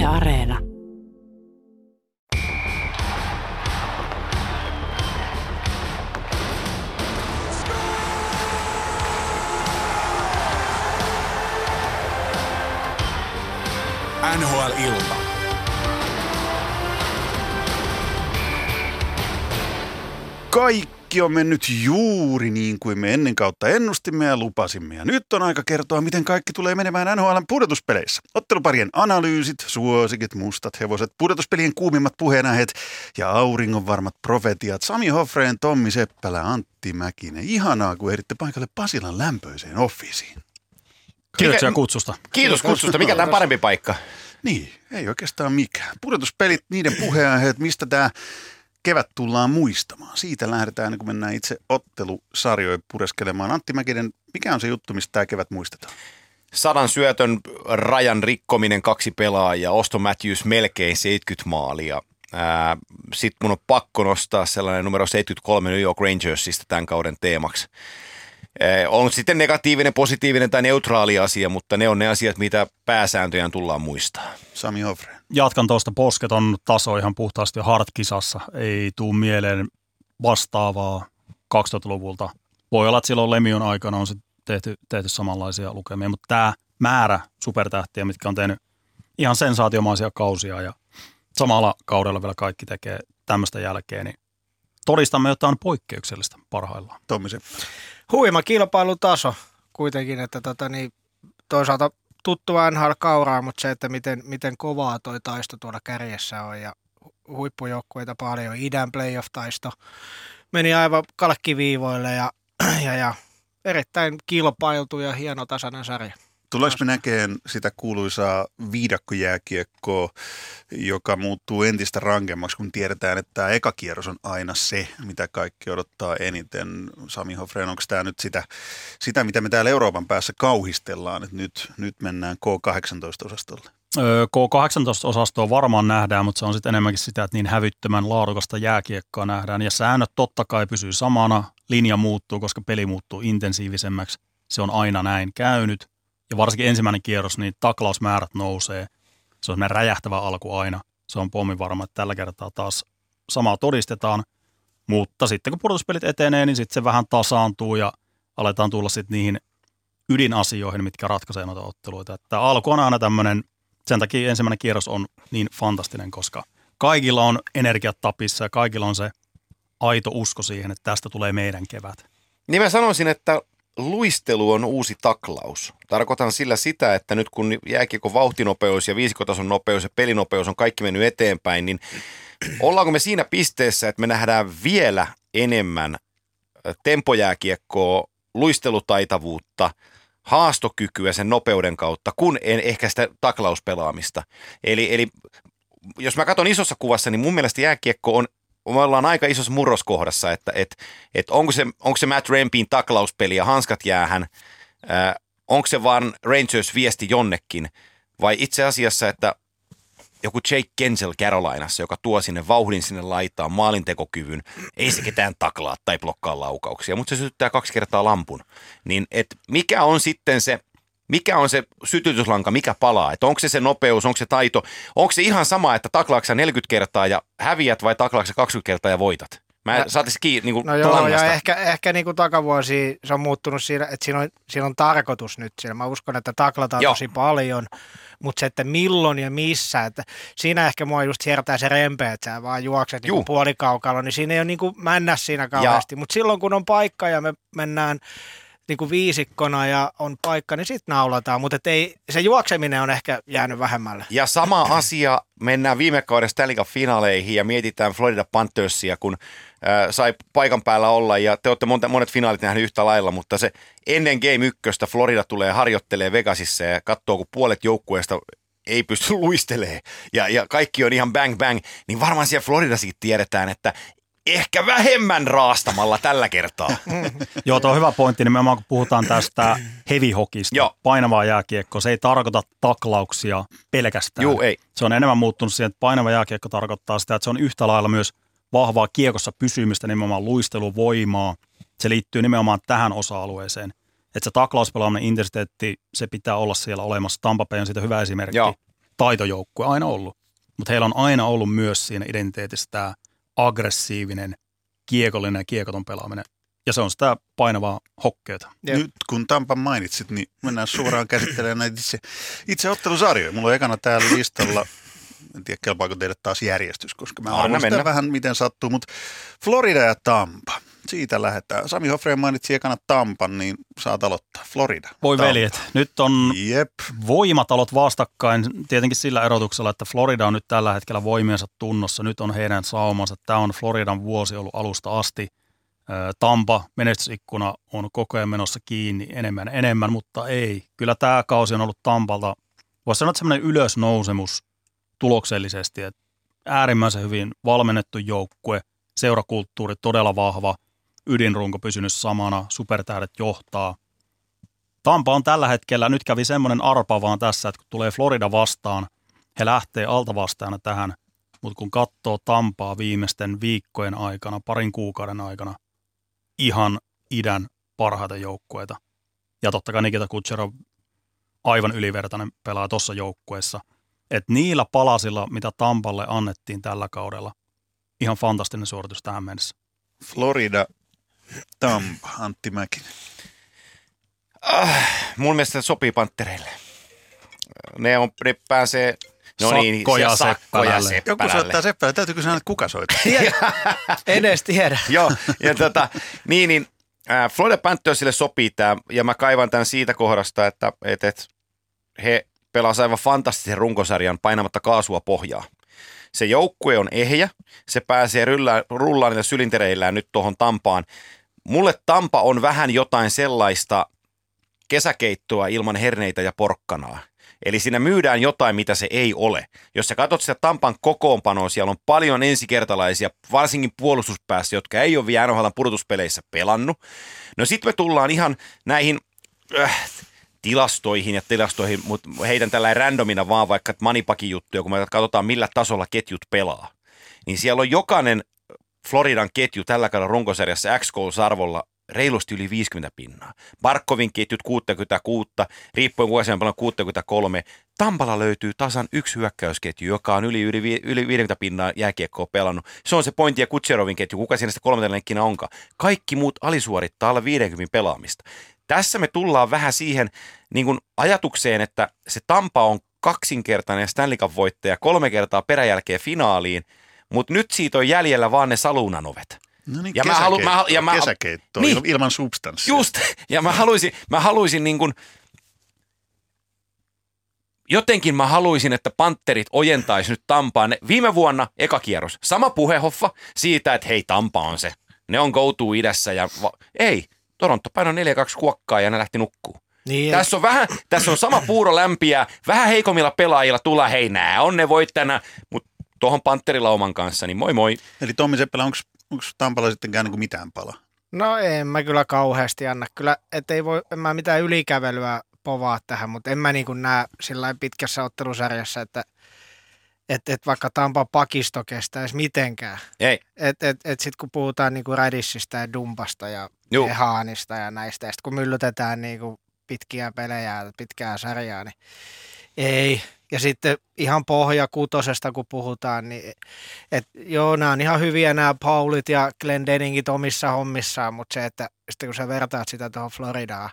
Yle Areena. NHL-ilta. Kaikki on mennyt juuri niin kuin me ennen kautta ennustimme ja lupasimme. Ja nyt on aika kertoa, miten kaikki tulee menemään NHL:n pudotuspeleissä. Otteluparien analyysit, suosikit, mustat hevoset, pudotuspelien kuumimmat puheenaiheet ja auringonvarmat profetiat. Sami Hofreen, Tommi Seppälä, Antti Mäkinen. Ihanaa, kun ehditte paikalle Pasilan lämpöiseen offiisiin. Kiitoksia kutsusta. Kiitos kutsusta. Mikä tämä parempi paikka? Niin, ei oikeastaan mikään. Pudotuspelit, niiden puheenaiheet, mistä tämä kevät tullaan muistamaan. Siitä lähdetään, kun mennään itse ottelusarjoihin pureskelemaan. Antti Mäkinen, mikä on se juttu, mistä tämä kevät muistetaan? 100 syötön rajan rikkominen, 2 pelaajaa, Auston Matthews melkein 70 maalia. Sitten mun on pakko nostaa sellainen numero 73 New York Rangersista tämän kauden teemaksi. On sitten negatiivinen, positiivinen tai neutraali asia, mutta ne on ne asiat, mitä pääsääntöjään tullaan muistaa. Sami Hofreen. Jatkan tuosta, posketon taso ihan puhtaasti Hart-kisassa. Ei tuu mieleen vastaavaa 2000-luvulta. Voi olla, että silloin Lemion aikana on tehty samanlaisia lukemia, mutta tämä määrä supertähtiä, mitkä on tehnyt ihan sensaatiomaisia kausia ja samalla kaudella vielä kaikki tekee tämmöistä jälkeen, niin todistamme, että on poikkeuksellista parhaillaan. Tommi Seppälä. Huima kilpailutaso kuitenkin, että toisaalta tuttua NHL-kauraa, mutta se, että miten kovaa toi taisto tuolla kärjessä on ja huippujoukkueita paljon. Idän playoff-taisto meni aivan kalkkiviivoille ja erittäin kilpailtu ja hieno tasainen sarja. Tuleeko me näkemään sitä kuuluisaa viidakkojääkiekkoa, joka muuttuu entistä rankemmaksi, kun tiedetään, että tämä eka kierros on aina se, mitä kaikki odottaa eniten. Sami Hofreen, onko tämä nyt sitä, mitä me täällä Euroopan päässä kauhistellaan, että nyt mennään K18-osastolle? K18-osastoa varmaan nähdään, mutta se on sitten enemmänkin sitä, että niin hävyttömän laadukasta jääkiekkoa nähdään. Ja säännöt totta kai pysyy samana, linja muuttuu, koska peli muuttuu intensiivisemmäksi. Se on aina näin käynyt. Ja varsinkin ensimmäinen kierros, niin taklausmäärät nousee. Se on semmoinen räjähtävä alku aina. Se on pomminvarma, että tällä kertaa taas samaa todistetaan. Mutta sitten kun pudotuspelit etenee, niin sitten se vähän tasaantuu ja aletaan tulla sitten niihin ydinasioihin, mitkä ratkaisee noita otteluita. Että alku on aina tämmöinen, sen takia ensimmäinen kierros on niin fantastinen, koska kaikilla on energiat tapissa ja kaikilla on se aito usko siihen, että tästä tulee meidän kevät. Niin mä sanoisin, että luistelu on uusi taklaus. Tarkoitan sillä sitä, että nyt kun jääkiekon vauhtinopeus ja viisikotason nopeus ja pelinopeus on kaikki mennyt eteenpäin, niin ollaanko me siinä pisteessä, että me nähdään vielä enemmän tempojääkiekkoa, luistelutaitavuutta, haastokykyä sen nopeuden kautta, kun en ehkä sitä taklauspelaamista. Eli jos mä katson isossa kuvassa, niin mun mielestä jääkiekko on, me ollaan aika isossa murroskohdassa, että onko se Matt Rampin taklauspeli ja hanskat jäähän, onko se vaan Rangers viesti jonnekin, vai itse asiassa, että joku Jake Gensel Carolinassa, joka tuo sinne vauhdin sinne laitaan, maalintekokyvyn, ei se ketään taklaa tai blokkaa laukauksia, mutta se sytyttää 2 kertaa lampun. Niin mikä on sitten se sytytyslanka, mikä palaa? Että onko se nopeus, onko se taito, onko se ihan sama, että taklaaksa 40 kertaa ja häviät vai taklaaksa 20 kertaa ja voitat? Mä saatais kiinni niin no joo, ja ehkä niin kuin takavuosi se on muuttunut siinä, että siinä on tarkoitus nyt siellä. Mä uskon, että taklataan tosi paljon, mutta se, että milloin ja missä, että siinä ehkä mua just hiertää se rempe, että sä vaan juokset niin puolikaukalla, niin siinä ei ole niin kuin männä siinä kauheasti. Mutta silloin kun on paikka ja me mennään niin kuin viisikkona ja on paikka, niin sitten naulataan, mutta ei, se juokseminen on ehkä jäänyt vähemmälle. Ja sama asia, mennään viime kauden Stanley Cup-finaaleihin ja mietitään Florida Panthersia, kun sai paikan päällä olla, ja te olette monet finaalit nähneet yhtä lailla, mutta se ennen Game 1 Florida tulee harjoittelee Vegasissa ja katsoo, kun puolet joukkueesta ei pysty luistelemaan ja kaikki on ihan bang bang, niin varmaan siellä Floridassakin tiedetään, että ehkä vähemmän raastamalla tällä kertaa. Joo, tuo on hyvä pointti, nimenomaan kun puhutaan tästä heavy hockeysta, painavaa jääkiekkoa, se ei tarkoita taklauksia pelkästään. Joo, ei. Se on enemmän muuttunut siihen, että painava jääkiekko tarkoittaa sitä, että se on yhtä lailla myös vahvaa kiekossa pysymistä, nimenomaan luisteluvoimaa. Se liittyy nimenomaan tähän osa-alueeseen. Että se taklauspelaaminen intensiteetti, se pitää olla siellä olemassa. Tampa Bay on siitä hyvä esimerkki. Joo. taitojoukkue aina ollut. Mutta heillä on aina ollut myös siinä identiteetissä tämä aggressiivinen, kiekollinen ja kiekoton pelaaminen. Ja se on sitä painavaa hokkeeta. Nyt kun Tampan mainitsit, niin mennään suoraan käsittelemään näitä itse ottelusarjoja. Mulla on ekana täällä listalla, en tiedä kelpaako teille taas järjestys, koska mä arvon sitä vähän miten sattuu, mutta Florida ja Tampa. Siitä lähdetään. Sami Hoffreen mainitsi ekana Tampan, niin saat aloittaa. Florida. Voi Tampa. veljet, nyt on voimatalot vastakkain tietenkin sillä erotuksella, että Florida on nyt tällä hetkellä voimiensa tunnossa. Nyt on heidän saumansa. Tämä on Floridan vuosi ollut alusta asti. Tampa menestysikkuna on koko ajan menossa kiinni enemmän, mutta ei. Kyllä tämä kausi on ollut Tampalta, voisi sanoa, että semmoinen ylösnousemus tuloksellisesti. Että äärimmäisen hyvin valmennettu joukkue, seurakulttuuri todella vahva, ydinrunko pysynyt samana, supertähdet johtaa. Tampa on tällä hetkellä, nyt kävi semmoinen arpa vaan tässä, että kun tulee Florida vastaan, he lähtee altavastaajana tähän, mutta kun katsoo Tampaa viimeisten viikkojen aikana, parin kuukauden aikana, ihan idän parhaita joukkueita. Ja totta kai Nikita Kucherov aivan ylivertainen pelaa tuossa joukkueessa. Että niillä palasilla, mitä Tampalle annettiin tällä kaudella, ihan fantastinen suoritus tähän mennessä. Florida, Tampa, Antti Mäkinen. Mun mielestä se sopii Panttereille. Ne pääsee... Sakko ja Seppälälle. Joku soittaa Seppälälle. Täytyykö sanoa, että kuka soittaa? En edes tiedä. Joo, ja Florida Panthersille sopii tämä, ja mä kaivan tämän siitä kohdasta, että he pelasivat aivan fantastisen runkosarjan painamatta kaasua pohjaa. Se joukkue on ehjä, se pääsee rullaan niitä sylintereillään nyt tuohon Tampaan. Mulle Tampa on vähän jotain sellaista kesäkeittoa ilman herneitä ja porkkanaa. Eli siinä myydään jotain, mitä se ei ole. Jos sä katsot sitä Tampan kokoonpanoa, siellä on paljon ensikertalaisia, varsinkin puolustuspäässä, jotka ei ole vielä NHL:n pudotuspeleissä pelannut. No sit me tullaan ihan näihin tilastoihin, mutta heitän tällainen randomina vaan vaikka Manipakin juttuja, kun me katsotaan millä tasolla ketjut pelaa. Niin siellä on jokainen Floridan ketju tällä kaudella runkosarjassa X-Goals-arvolla reilusti yli 50 pinnaa. Barkovin ketjut 66, riippuen vuosien paljon 63. Tampalla löytyy tasan yksi hyökkäysketju, joka on yli 50 pinnaa jääkiekkoa pelannut. Se on se Pointti ja Kutserovin ketju, kuka siinä sitä kolmantena lenkkinä onkaan. Kaikki muut alisuorittaa alle 50 pelaamista. Tässä me tullaan vähän siihen niin kuin ajatukseen, että se Tampa on kaksinkertainen Stanley Cup-voittaja 3 kertaa peräjälkeen finaaliin, mutta nyt siitä on jäljellä vaan ne salunanovet. No niin, kesäkeitto niin, ilman substanssia. Just, ja mä haluaisin niin kuin, jotenkin mä haluaisin, että Panterit ojentaisi nyt Tampaan. Viime vuonna eka kierros, sama puhehoffa siitä, että hei, Tampa on se. Ne on go-to idässä ja ei, Toronto painoi 4-2 kuokkaa ja ne lähti nukkuu. Niin, tässä on sama puuro lämpiä, vähän heikommilla pelaajilla tulla, hei nää on ne voittajana, mutta tuohon Pantterilauman kanssa, niin moi moi. Eli Tommi Seppälä, onko Tampalla sittenkään niin kuin mitään palaa? No en mä kyllä kauheasti anna. Kyllä, en mä mitään ylikävelyä povaa tähän, mutta en mä niin kuin näe sillä pitkässä ottelusarjassa, että vaikka Tampan pakisto kestäisi mitenkään. Ei. Sitten kun puhutaan niin kuin Radissista ja Dumpasta ja Haanista ja näistä, ja sitten kun myllytetään niin kuin pitkiä pelejä, pitkää sarjaa, niin ei. Ja sitten ihan pohja kutosesta, kun puhutaan, niin joo, nämä on ihan hyviä nämä Paulit ja Glendeningit omissa hommissaan, mutta se, että sitten kun sä vertaat sitä tuohon Floridaan,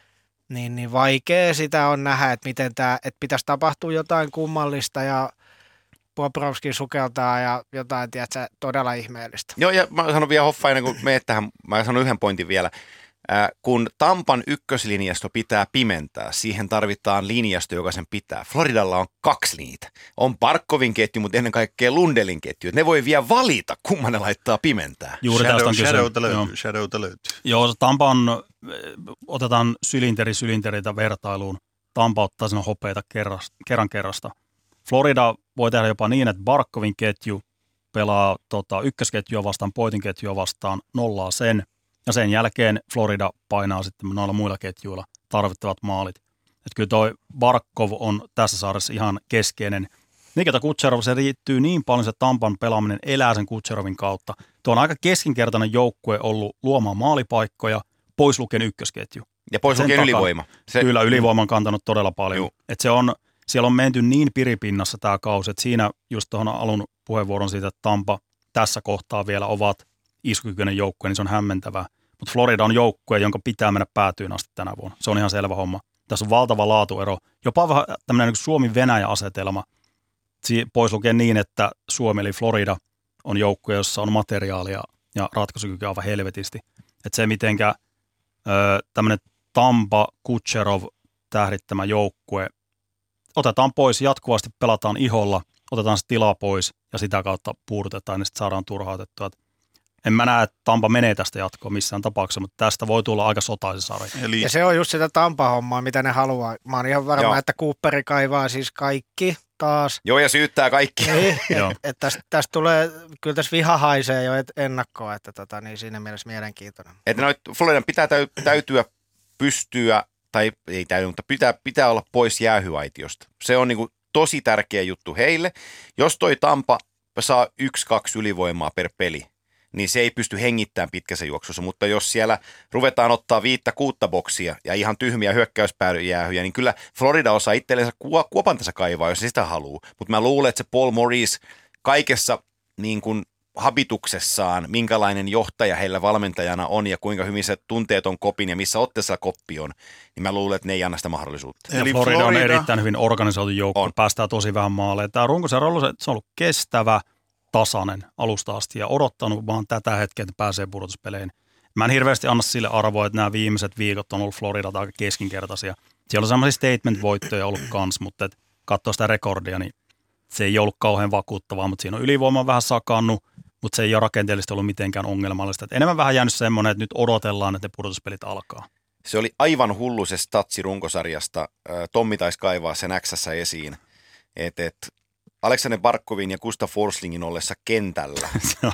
niin vaikea sitä on nähdä, että miten että pitäisi tapahtua jotain kummallista ja Bobrovskin sukeltaa ja jotain, tiedätkö, todella ihmeellistä. Joo, ja mä sanon vielä Hoffa, ennen kuin menet tähän, mä sanon yhden pointin vielä. Kun Tampan ykköslinjasto pitää pimentää, siihen tarvitaan linjasto, joka sen pitää. Floridalla on 2 niitä. On Barkovin ketju, mutta ennen kaikkea Lundelin ketju. Ne voi vielä valita, kumman ne laittaa pimentää. Juuri tästä on Shadowta löytyy. Joo, Tampa on, otetaan sylinteritä vertailuun. Tampa ottaa sen hopeita kerrasta. Florida voi tehdä jopa niin, että Barkovin ketju pelaa ykkösketjua vastaan, Pointin ketjua vastaan, nollaa sen. Ja sen jälkeen Florida painaa sitten noilla muilla ketjuilla tarvittavat maalit. Että kyllä toi Barkov on tässä saaressa ihan keskeinen. Nikita Kucherov, se riittyy niin paljon, se Tampan pelaaminen elää sen Kutcherovin kautta. Tuo on aika keskinkertainen joukkue ollut luomaan maalipaikkoja, pois lukien ykkösketju. Ja pois lukien ylivoima. Kyllä, ylivoima on kantanut todella paljon. Että se on, siellä on menty niin piripinnassa tämä kausi, että siinä just tuohon alun puheenvuoron siitä, että Tampa tässä kohtaa vielä ovat iskukykyinen joukkue, niin se on hämmentävää. Mutta Florida on joukkue, jonka pitää mennä päätyyn asti tänä vuonna. Se on ihan selvä homma. Tässä on valtava laatuero. Jopa vähän tämmöinen niin Suomi-Venäjä-asetelma. Pois lukee niin, että Suomi eli Florida on joukkue, jossa on materiaalia ja ratkaisukykyä aivan helvetisti. Että se mitenkä tämmöinen Tampa, Kucherov, tähdittämä joukkue, otetaan pois, jatkuvasti pelataan iholla, otetaan se tilaa pois ja sitä kautta puudutetaan ja sitten saadaan turhautettua. En mä näe, että Tampa menee tästä jatkoon missään tapauksessa, mutta tästä voi tulla aika sotaisen sarja. Ja se on just sitä Tampa-hommaa, mitä ne haluaa. Mä oon ihan varma, että Cooperi kaivaa siis kaikki taas. Joo, ja syyttää kaikki. Tästä tulee, kyllä tässä viha haisee jo ennakkoa, että niin siinä mielessä mielenkiintoinen. Että Floridan pitää täytyä pystyä, tai ei täytyy, mutta pitää olla pois jäähyaitiosta. Se on niinku tosi tärkeä juttu heille. Jos toi Tampa saa 1-2 ylivoimaa per peli, niin se ei pysty hengittämään pitkässä juoksussa, mutta jos siellä ruvetaan ottaa 5-6 boksia ja ihan tyhmiä hyökkäyspääjäähyjä, niin kyllä Florida osaa itsellensä kuopan tässä kaivaa, jos sitä haluaa. Mutta mä luulen, että se Paul Maurice kaikessa niin kuin habituksessaan, minkälainen johtaja heillä valmentajana on ja kuinka hyvin se tuntee ton kopin ja missä otteessa koppi on, niin mä luulen, että ne ei anna sitä mahdollisuutta. Eli Florida on erittäin hyvin organisoitu joukko, päästään tosi vähän maalle. Tämä runkosarja on ollut kestävä, tasainen alusta asti ja odottanut vaan tätä hetkeä, että pääsee pudotuspeleihin. Mä en hirveästi anna sille arvoa, että nämä viimeiset viikot on ollut Floridalta aika keskinkertaisia. Siellä on sellaisia statement-voittoja ollut kans, mutta et katsoo sitä rekordia, niin se ei ollut kauhean vakuuttavaa, mutta siinä on ylivoima vähän sakannut, mutta se ei ole rakenteellisesti ollut mitenkään ongelmallista. Et enemmän vähän jäänyt semmoinen, että nyt odotellaan, että ne pudotuspelit alkaa. Se oli aivan hullu se statsi runkosarjasta. Tommi taisi kaivaa sen X:ssä esiin, että Aleksander Barkovin ja Gustav Forslingin ollessa kentällä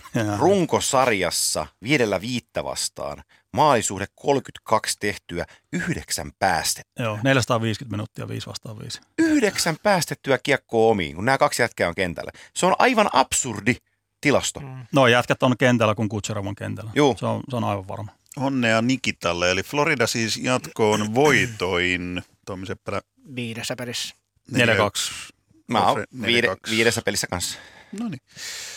runkosarjassa 5-5 vastaan maalisuhde 32 tehtyä, 9 päästettyä. Joo, 450 minuuttia 5 vastaan 5. 9 päästettyä kiekkoa omiin, kun nämä 2 jätkää on kentällä. Se on aivan absurdi tilasto. No jätkät on kentällä, kun Kucherov on kentällä. Se on aivan varma. Onnea Nikitalle, eli Florida siis jatkoon voitoin. Tommi Seppälä. 5 pelissä. 4-2. Mä oon 5 pelissä kanssa. No niin.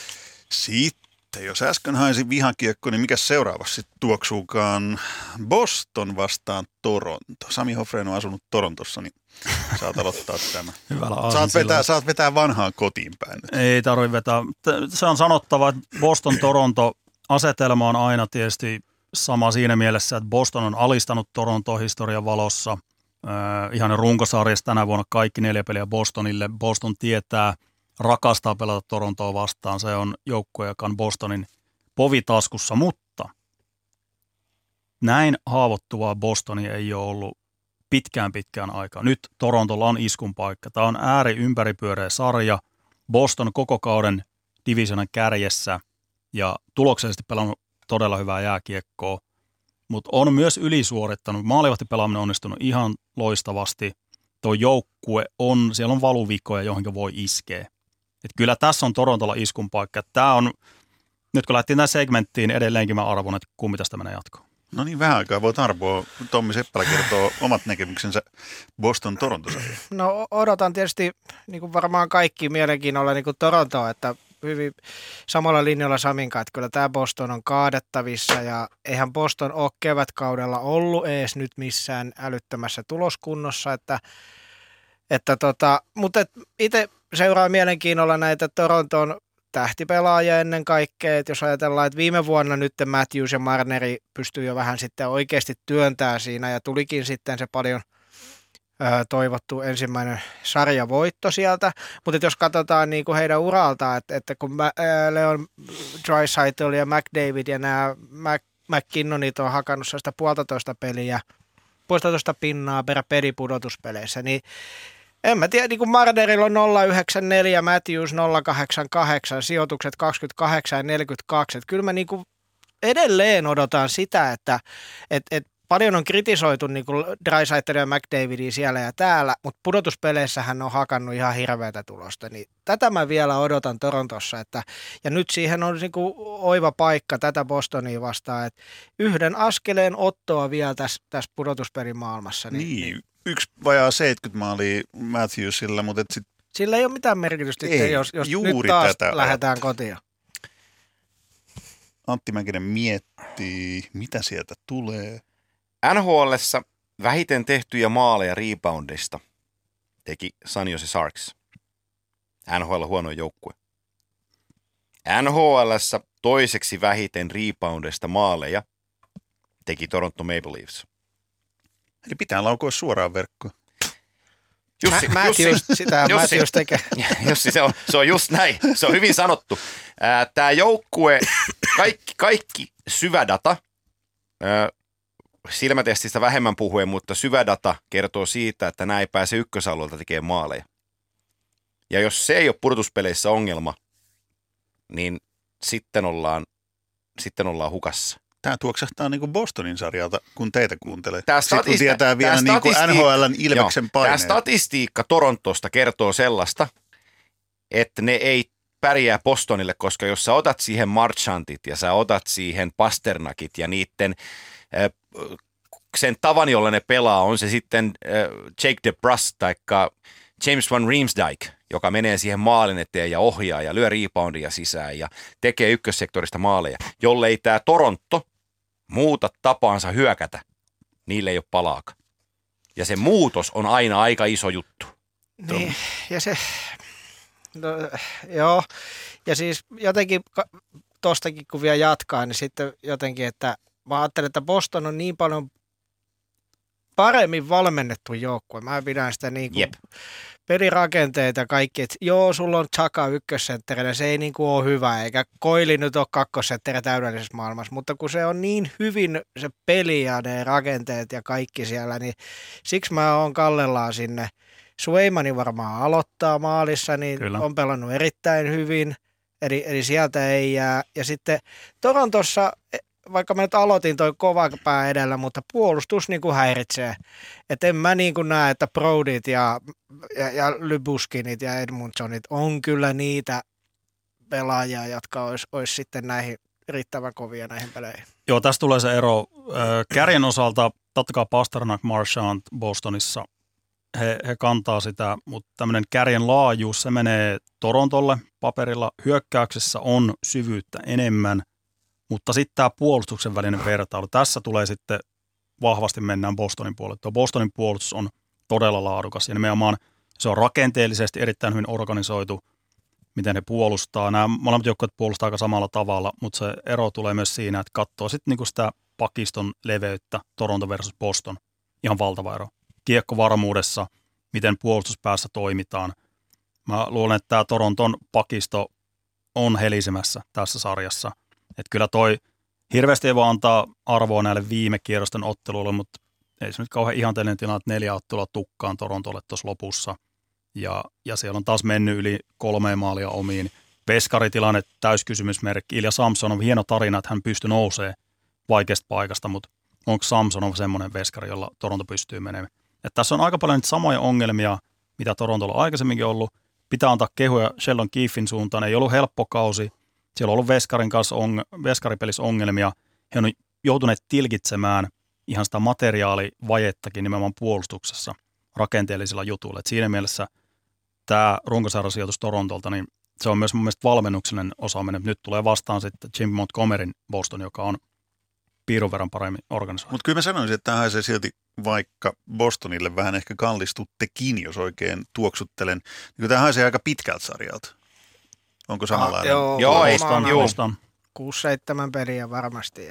Sitten, jos äsken haisin vihakiekko, niin mikä seuraavaksi tuoksuukaan? Boston vastaan Toronto. Sami Hofrén on asunut Torontossa, niin saat aloittaa tämän. Hyvällä saat vetää vanhaan kotiin päin nyt. Ei tarvitse vetää. Se on sanottava, että Boston-Toronto-asetelma on aina tietysti sama siinä mielessä, että Boston on alistanut Torontoa historian valossa. Ihan runkosarjassa tänä vuonna kaikki 4 peliä Bostonille. Boston rakastaa pelata Torontoa vastaan. Se on joukkue, joka on Bostonin povitaskussa, mutta näin haavoittuvaa Bostonia ei ole ollut pitkään aikaa. Nyt Torontolla on iskun paikka. Tämä on ympäripyöreä sarja. Boston koko kauden divisionan kärjessä ja tuloksellisesti pelannut todella hyvää jääkiekkoa. Mutta on myös ylisuorittanut. Maalivahtipelaaminen on onnistunut ihan loistavasti. Tuo joukkue siellä on valuvikoja, johon voi iskeä. Et kyllä tässä on Torontolla iskun paikka. Tämä on, nyt kun lähtiin tähän segmenttiin, edelleenkin mä arvon, että kumpi tästä menee jatkoon. No niin, vähän aikaa voit arvoa. Tommi Seppälä kertoo omat näkemyksensä Boston-Toronto-sarjaan. No odotan tietysti niin kuin varmaan kaikki mielenkiinnolla niin kuin Torontoa, että hyvin samalla linjalla Saminkaan, että kyllä tämä Boston on kaadettavissa ja eihän Boston ole kevätkaudella ollut edes nyt missään älyttömässä tuloskunnossa, mutta itse seuraa mielenkiinnolla näitä Toronton tähtipelaajia ennen kaikkea, että jos ajatellaan, että viime vuonna nyt Matthews ja Marneri pystyy jo vähän sitten oikeasti työntää siinä ja tulikin sitten se paljon toivottu ensimmäinen sarjavoitto sieltä, mutta jos katsotaan niin kuin heidän uraltaan, että kun Leon Draisaitl ja McDavid ja nämä McKinnonit on hakannut sitä 1,5 pinnaa per peli pudotuspeleissä, niin en mä tiedä, niin kuin Marnerilla on 0,94, Matthews 0,88, sijoitukset 28 ja 42, että kyllä mä niin kuin edelleen odotan sitä, että paljon on kritisoitu niin kuin Draisaitl ja McDavidia siellä ja täällä, mutta pudotuspeleissä hän on hakannut ihan hirveätä tulosta. Niin tätä mä vielä odotan Torontossa. Ja nyt siihen on niin kuin oiva paikka tätä Bostonia vastaan. Että yhden askeleen ottoa vielä tässä pudotuspelin maailmassa. Niin, yksi vajaa 70 maalia Matthewsilla, mutta sitten sillä ei ole mitään merkitystä, Ei, jos juuri nyt taas tätä lähdetään kotiin. Antti Mäkinen miettii, mitä sieltä tulee. NHL:ssä vähiten tehtyjä maaleja reboundista teki San Jose Sharks. NHL huono joukkue. NHL:ssä toiseksi vähiten reboundista maaleja teki Toronto Maple Leafs. Eli pitää laukoa suoraan verkkoon. Matthews tekee. Jussi, se on just näin. Se on hyvin sanottu. Tämä joukkue, kaikki syvädata, silmätestistä vähemmän puhuen, mutta syvädata kertoo siitä, että nämä ei pääse ykkösalueelta tekemään maaleja. Ja jos se ei ole pudotuspeleissä ongelma, niin sitten ollaan hukassa. Tämä tuoksahtaa niin kuin Bostonin sarjalta, kun teitä kuuntelee. Sitten kun tietää vielä niin kuin NHL:n Ilveksen paineen. Tämä statistiikka Torontosta kertoo sellaista, että ne ei pärjää Bostonille, koska jos sä otat siihen Marchantit ja sä otat siihen Pasternakit ja niiden sen tavan, jolla ne pelaa, on se sitten Jake DeBrusk tai James Van Riemsdyk, joka menee siihen maalin eteen ja ohjaa ja lyö reboundia sisään ja tekee ykkössektorista maaleja. Jollei tämä Toronto muuta tapaansa hyökätä, niille ei ole palaakaan. Ja se muutos on aina aika iso juttu. Niin, ja se, no, joo, ja siis jotenkin tostakin kun vielä jatkaa, niin sitten jotenkin, että mä ajattelen, että Boston on niin paljon paremmin valmennettu joukkue. Mä pidän sitä niin kuin pelirakenteita ja kaikki, että joo, sulla on Chaka ykkössentterinä, se ei niin kuin ole hyvä, eikä Koili nyt ole kakkosentterinä täydellisessä maailmassa, mutta kun se on niin hyvin se peli ja ne rakenteet ja kaikki siellä, niin siksi mä oon kallellaan sinne. Swaymanin varmaan aloittaa maalissa, niin kyllä. On pelannut erittäin hyvin, eli sieltä ei jää. Ja sitten Torontossa, vaikka mä nyt aloitin toi kova pää edellä, mutta puolustus niin kuin häiritsee. Että en mä niin kuin näe, että Brodit ja Lybuskinit ja Edmundsonit on kyllä niitä pelaajia, jotka olisi sitten näihin riittävän kovia näihin peleihin. Joo, tässä tulee se ero. Kärjen osalta totta kai Pasternak, Marchand Bostonissa, he kantaa sitä, mutta tämmöinen kärjen laajuus, se menee Torontolle paperilla. Hyökkäyksessä on syvyyttä enemmän, mutta sitten tämä puolustuksen välinen vertailu. Tässä tulee sitten vahvasti mennään Bostonin puolelle. Tuo Bostonin puolustus on todella laadukas ja nimenomaan se on rakenteellisesti erittäin hyvin organisoitu, miten he puolustaa. Nämä molemmat joukkueet puolustaa aika samalla tavalla, mutta se ero tulee myös siinä, että katsoo sitten niinku sitä pakiston leveyttä Toronto versus Boston. Ihan valtava ero. Kiekkovarmuudessa, miten puolustuspäässä toimitaan. Mä luulen, että tämä Toronton pakisto on helisemässä tässä sarjassa. Että kyllä toi hirveästi ei vaan antaa arvoa näille viime kierrosten otteluille, mutta ei se nyt kauhean ihanteellinen tilanne, että 4 ottelua tukkaan Torontolle tuossa lopussa. Ja siellä on taas mennyt yli 3 maalia omiin. Veskaritilanne täyskysymysmerkki. Ilja Samsonov, hieno tarina, että hän pystyi nousemaan vaikeasta paikasta, mutta onko Samsonov semmoinen veskari, jolla Toronto pystyy menemään? Että tässä on aika paljon niitä samoja ongelmia, mitä Torontolla on aikaisemminkin ollut. Pitää antaa kehuja Sheldon Keefin suuntaan. Ei ollut helppo kausi. Siellä on ollut veskarin kanssa veskaripelissä ongelmia. He on joutuneet tilkitsemään ihan sitä materiaalivajettakin nimenomaan puolustuksessa rakenteellisilla jutuilla. Et siinä mielessä tämä runkosarjan sijoitus Torontolta, niin se on myös mun mielestä valmennuksellinen osaaminen. Nyt tulee vastaan sitten Jim Montgomeryn Boston, joka on piirun verran paremmin organisoitu. Mutta kyllä mä sanoisin, että tämä haisee silti vaikka Bostonille vähän ehkä kallistuttekin, jos oikein tuoksuttelen. Niin tämä haisee aika pitkältä sarjalta. Onko samanlainen? Joo, ei 6-7 peliä varmasti.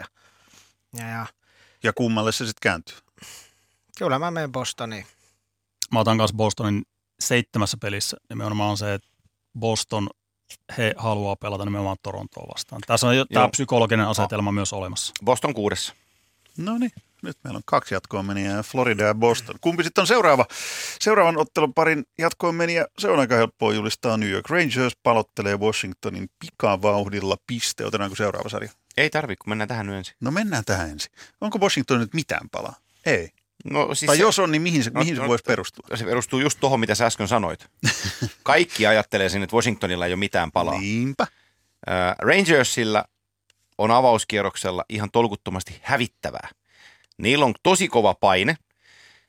Ja kummalle se sitten kääntyy? Kyllä mä menen Bostoniin. Mä otan kanssa Bostonin 7 pelissä. Nimenomaan se, että Boston, he haluaa pelata nimenomaan Torontoa vastaan. Tässä on jo tämä psykologinen asetelma myös olemassa. Boston 6. No niin, nyt meillä on 2 jatkoon meniä, Florida ja Boston. Kumpi sitten on seuraavan ottelun parin jatkoon meniä? Se on aika helppoa julistaa. New York Rangers palottelee Washingtonin pikavauhdilla piste. Otetaanko seuraava sarja? Ei tarvitse, kun mennään tähän nyt ensin. No mennään tähän ensin. Onko Washington nyt mitään palaa? Ei. No, siis tai jos on, niin mihin se voisi perustua? Se perustuu just tuohon, mitä sä äsken sanoit. Kaikki ajattelee sinne, että Washingtonilla ei ole mitään palaa. Niinpä. Rangersilla on avauskierroksella ihan tolkuttomasti hävittävää. Niillä on tosi kova paine.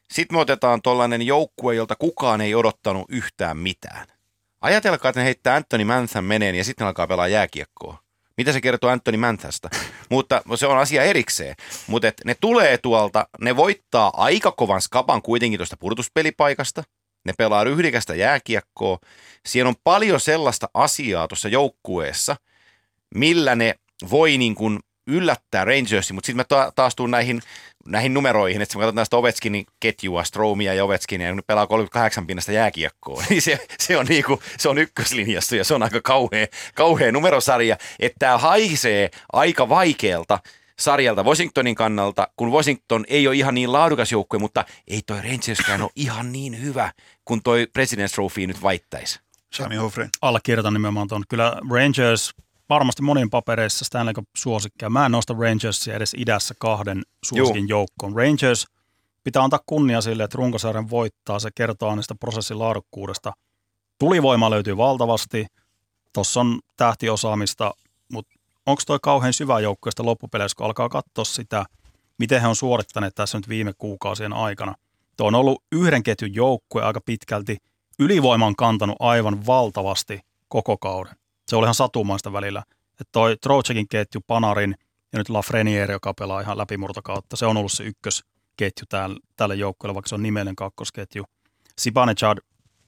Sitten me otetaan tollainen joukkue, jolta kukaan ei odottanut yhtään mitään. Ajatelkaa, että ne heittää Anthony Manthan meneen ja sitten ne alkaa pelaa jääkiekkoa. Mitä se kertoo Anthony Manthasta? Mutta se on asia erikseen. Mutta ne tulee tuolta, ne voittaa aika kovan skapan kuitenkin tuosta pudotuspelipaikasta. Ne pelaa ryhdikästä jääkiekkoa. Siellä on paljon sellaista asiaa tuossa joukkueessa, millä ne voi niin kuin yllättää Rangersin, mutta sitten mä taas tuun näihin numeroihin, että kun katsotaan sitä Ovechkinin ketjua, Stromia ja Ovechkinia, ja ne pelaa 38 pinnasta jääkiekkoa, niin se on ykköslinjassa ja se on aika kauhea numerosarja, että tämä haisee aika vaikealta sarjalta Washingtonin kannalta, kun Washington ei ole ihan niin laadukas joukkue, mutta ei toi Rangerskään ole ihan niin hyvä, kun toi President's Trophy nyt väittäisi. Sami Hofrén. Allekirjoitan nimenomaan tuon. Kyllä Rangers varmasti monin papereissa Stanley Cup-suosikkia. Mä en nosta Rangersia edes idässä 2 suosikin joukkoon. Rangers pitää antaa kunnia sille, että runkosarjan voittaa. Se kertoo niistä prosessin laadukkuudesta. Tulivoima löytyy valtavasti. Tuossa on tähtiosaamista, mutta onko toi kauhean syvä joukkue sitä loppupeleissä, kun alkaa katsoa sitä, miten he on suorittaneet tässä nyt viime kuukausien aikana. Tuo on ollut yhden ketjun joukkue aika pitkälti. Ylivoima on kantanut aivan valtavasti koko kauden. Se oli ihan satumaista välillä. Että toi Trochekin ketju, Panarin ja nyt Lafreniere, joka pelaa ihan läpimurtokautta, se on ollut se ykkösketju tälle joukkueelle, vaikka se on nimellinen kakkosketju. Zibanejad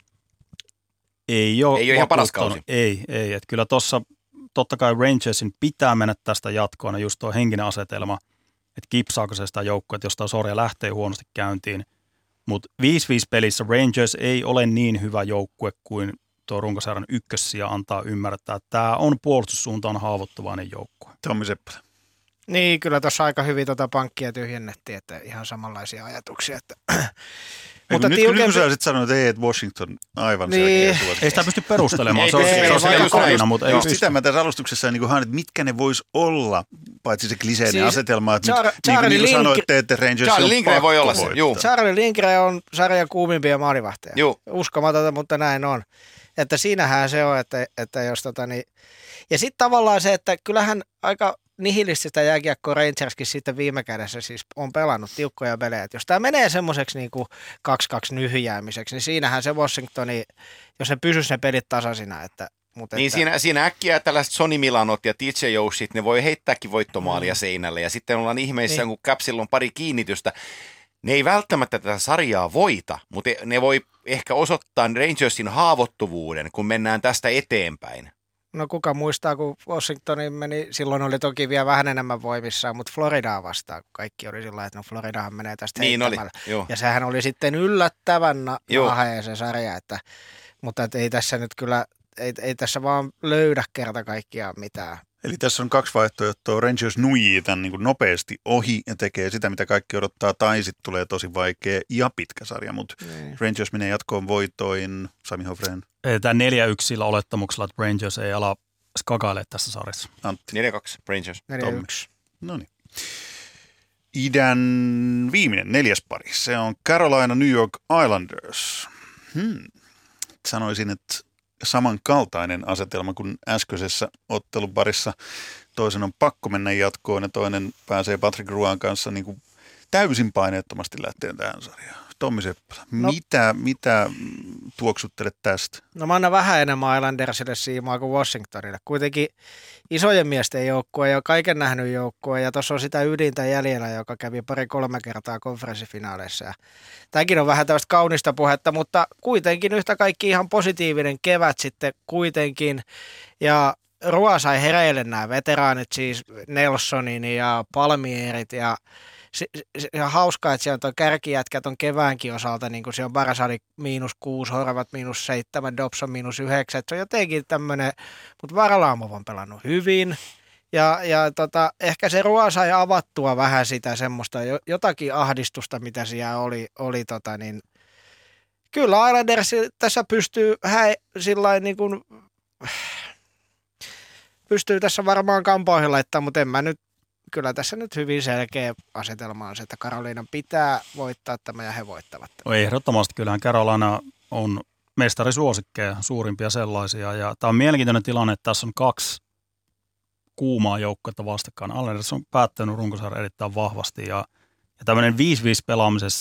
ei ole ihan paras kausi. Ei. Että kyllä tuossa totta kai Rangersin pitää mennä tästä jatkoon, ja just tuo henkinen asetelma, että kipsaako se sitä joukkuetta, jos tämä sorja lähtee huonosti käyntiin. Mutta 5-5 pelissä Rangers ei ole niin hyvä joukkue kuin tuo runkosarjan ykkössiä antaa ymmärtää, että tämä on puolustussuuntaan haavoittuvainen joukkue. Tommi Seppälä. Niin, kyllä tuossa aika hyvin pankkia tyhjennettiin, että ihan samanlaisia ajatuksia. Että mutta nyt kun sä sitten sanoit, että Washington aivan niin. selkeä suosikki. Ei sitä pysty perustelemaan, se on mutta ei pysty. Sitä mä tässä alustuksessa niin että mitkä ne vois olla, paitsi se kliseinen asetelma, että niin kuin sanoitte, että Rangers Charlie Lindgren voi olla se, juu. Charlie Lindgren on sarjan kuumimpia maalivahteja. Uskomatonta, mutta näin on. Että siinähän se on, että jos ja sitten tavallaan se, että kyllähän aika nihilististä jääkiekkoa Rangerskin sitten viime kädessä siis on pelannut tiukkoja pelejä. Et jos tämä menee semmoiseksi niinku 2-2 nyhjäämiseksi, niin siinähän se Washingtoni, jos ne pysyisi ne pelit tasaisina. Niin siinä äkkiä tällaiset Sonny Milanot ja TJ Oshit, ne voi heittääkin voittomaalia seinälle ja sitten ollaan ihmeissä, kun Capsilla on pari kiinnitystä. Ne ei välttämättä tätä sarjaa voita, mutta ne voi ehkä osoittaa Rangersin haavoittuvuuden, kun mennään tästä eteenpäin. No kuka muistaa, kun Washingtonin meni, silloin oli toki vielä vähän enemmän voimissaan, mutta Floridaa vastaan, kun kaikki oli sillä että no Floridahan menee tästä heittämällä. Ja sehän oli sitten yllättävän nahea se sarja, mutta ei tässä nyt kyllä, ei tässä vaan löydä kerta kaikkiaan mitään. Eli tässä on 2 vaihtoehtoa. Rangers nuijii tämän niin kuin nopeasti ohi ja tekee sitä, mitä kaikki odottaa, tai sitten tulee tosi vaikea ja pitkä sarja, mutta Rangers menee jatkoon voitoin. Sami Hofrén. Tämä 4-1 sillä olettamuksella, että Rangers ei ala skakaile tässä sarjassa. Antti. 4-2 Rangers. 4-1. No niin. Idän viimeinen 4. pari. Se on Carolina New York Islanders. Sanoisin, että samankaltainen asetelma kuin äskeisessä otteluparissa. Toisen on pakko mennä jatkoon ja toinen pääsee Patrick Royn kanssa niin kuin täysin paineettomasti lähteen tähän sarjaan. Tommi Seppälä, mitä tuoksuttelet tästä? No mä annan vähän enemmän Islandersille siimaa kuin Washingtonille. Kuitenkin isojen miesten joukkue ja kaiken nähnyt joukkue ja tuossa on sitä ydintä jäljellä, joka kävi 2-3 kertaa konferenssifinaaleissa. Ja tämäkin on vähän tällaista kaunista puhetta, mutta kuitenkin yhtä kaikki ihan positiivinen kevät sitten kuitenkin. Ja Roy sai hereille nämä veteraanit, siis Nelsonin ja Palmierit ja se on hauskaa, että siellä on tuo kärkijätkä ton keväänkin osalta, niin kuin se on Barasali -6, Horvat -7, Dobson -9, se on jotenkin tämmöinen, mutta Varlamov on pelannut hyvin, ja ehkä se Roy sai avattua vähän sitä semmoista jotakin ahdistusta, mitä siellä oli kyllä Islanders tässä pystyy sillain niin kuin, pystyy tässä varmaan kampoihin laittamaan, mutta en mä nyt kyllä tässä nyt hyvin selkeä asetelma on se, että Carolinan pitää voittaa tämä ja he voittavat. No ehdottomasti kyllähän Carolina on mestarisuosikkeja, suurimpia sellaisia. Ja tämä on mielenkiintoinen tilanne, että tässä on 2 kuumaa joukkuetta vastakkain. Islanders on päättänyt runkosarjan erittäin vahvasti ja tämmöinen 5-5 pelaamisessa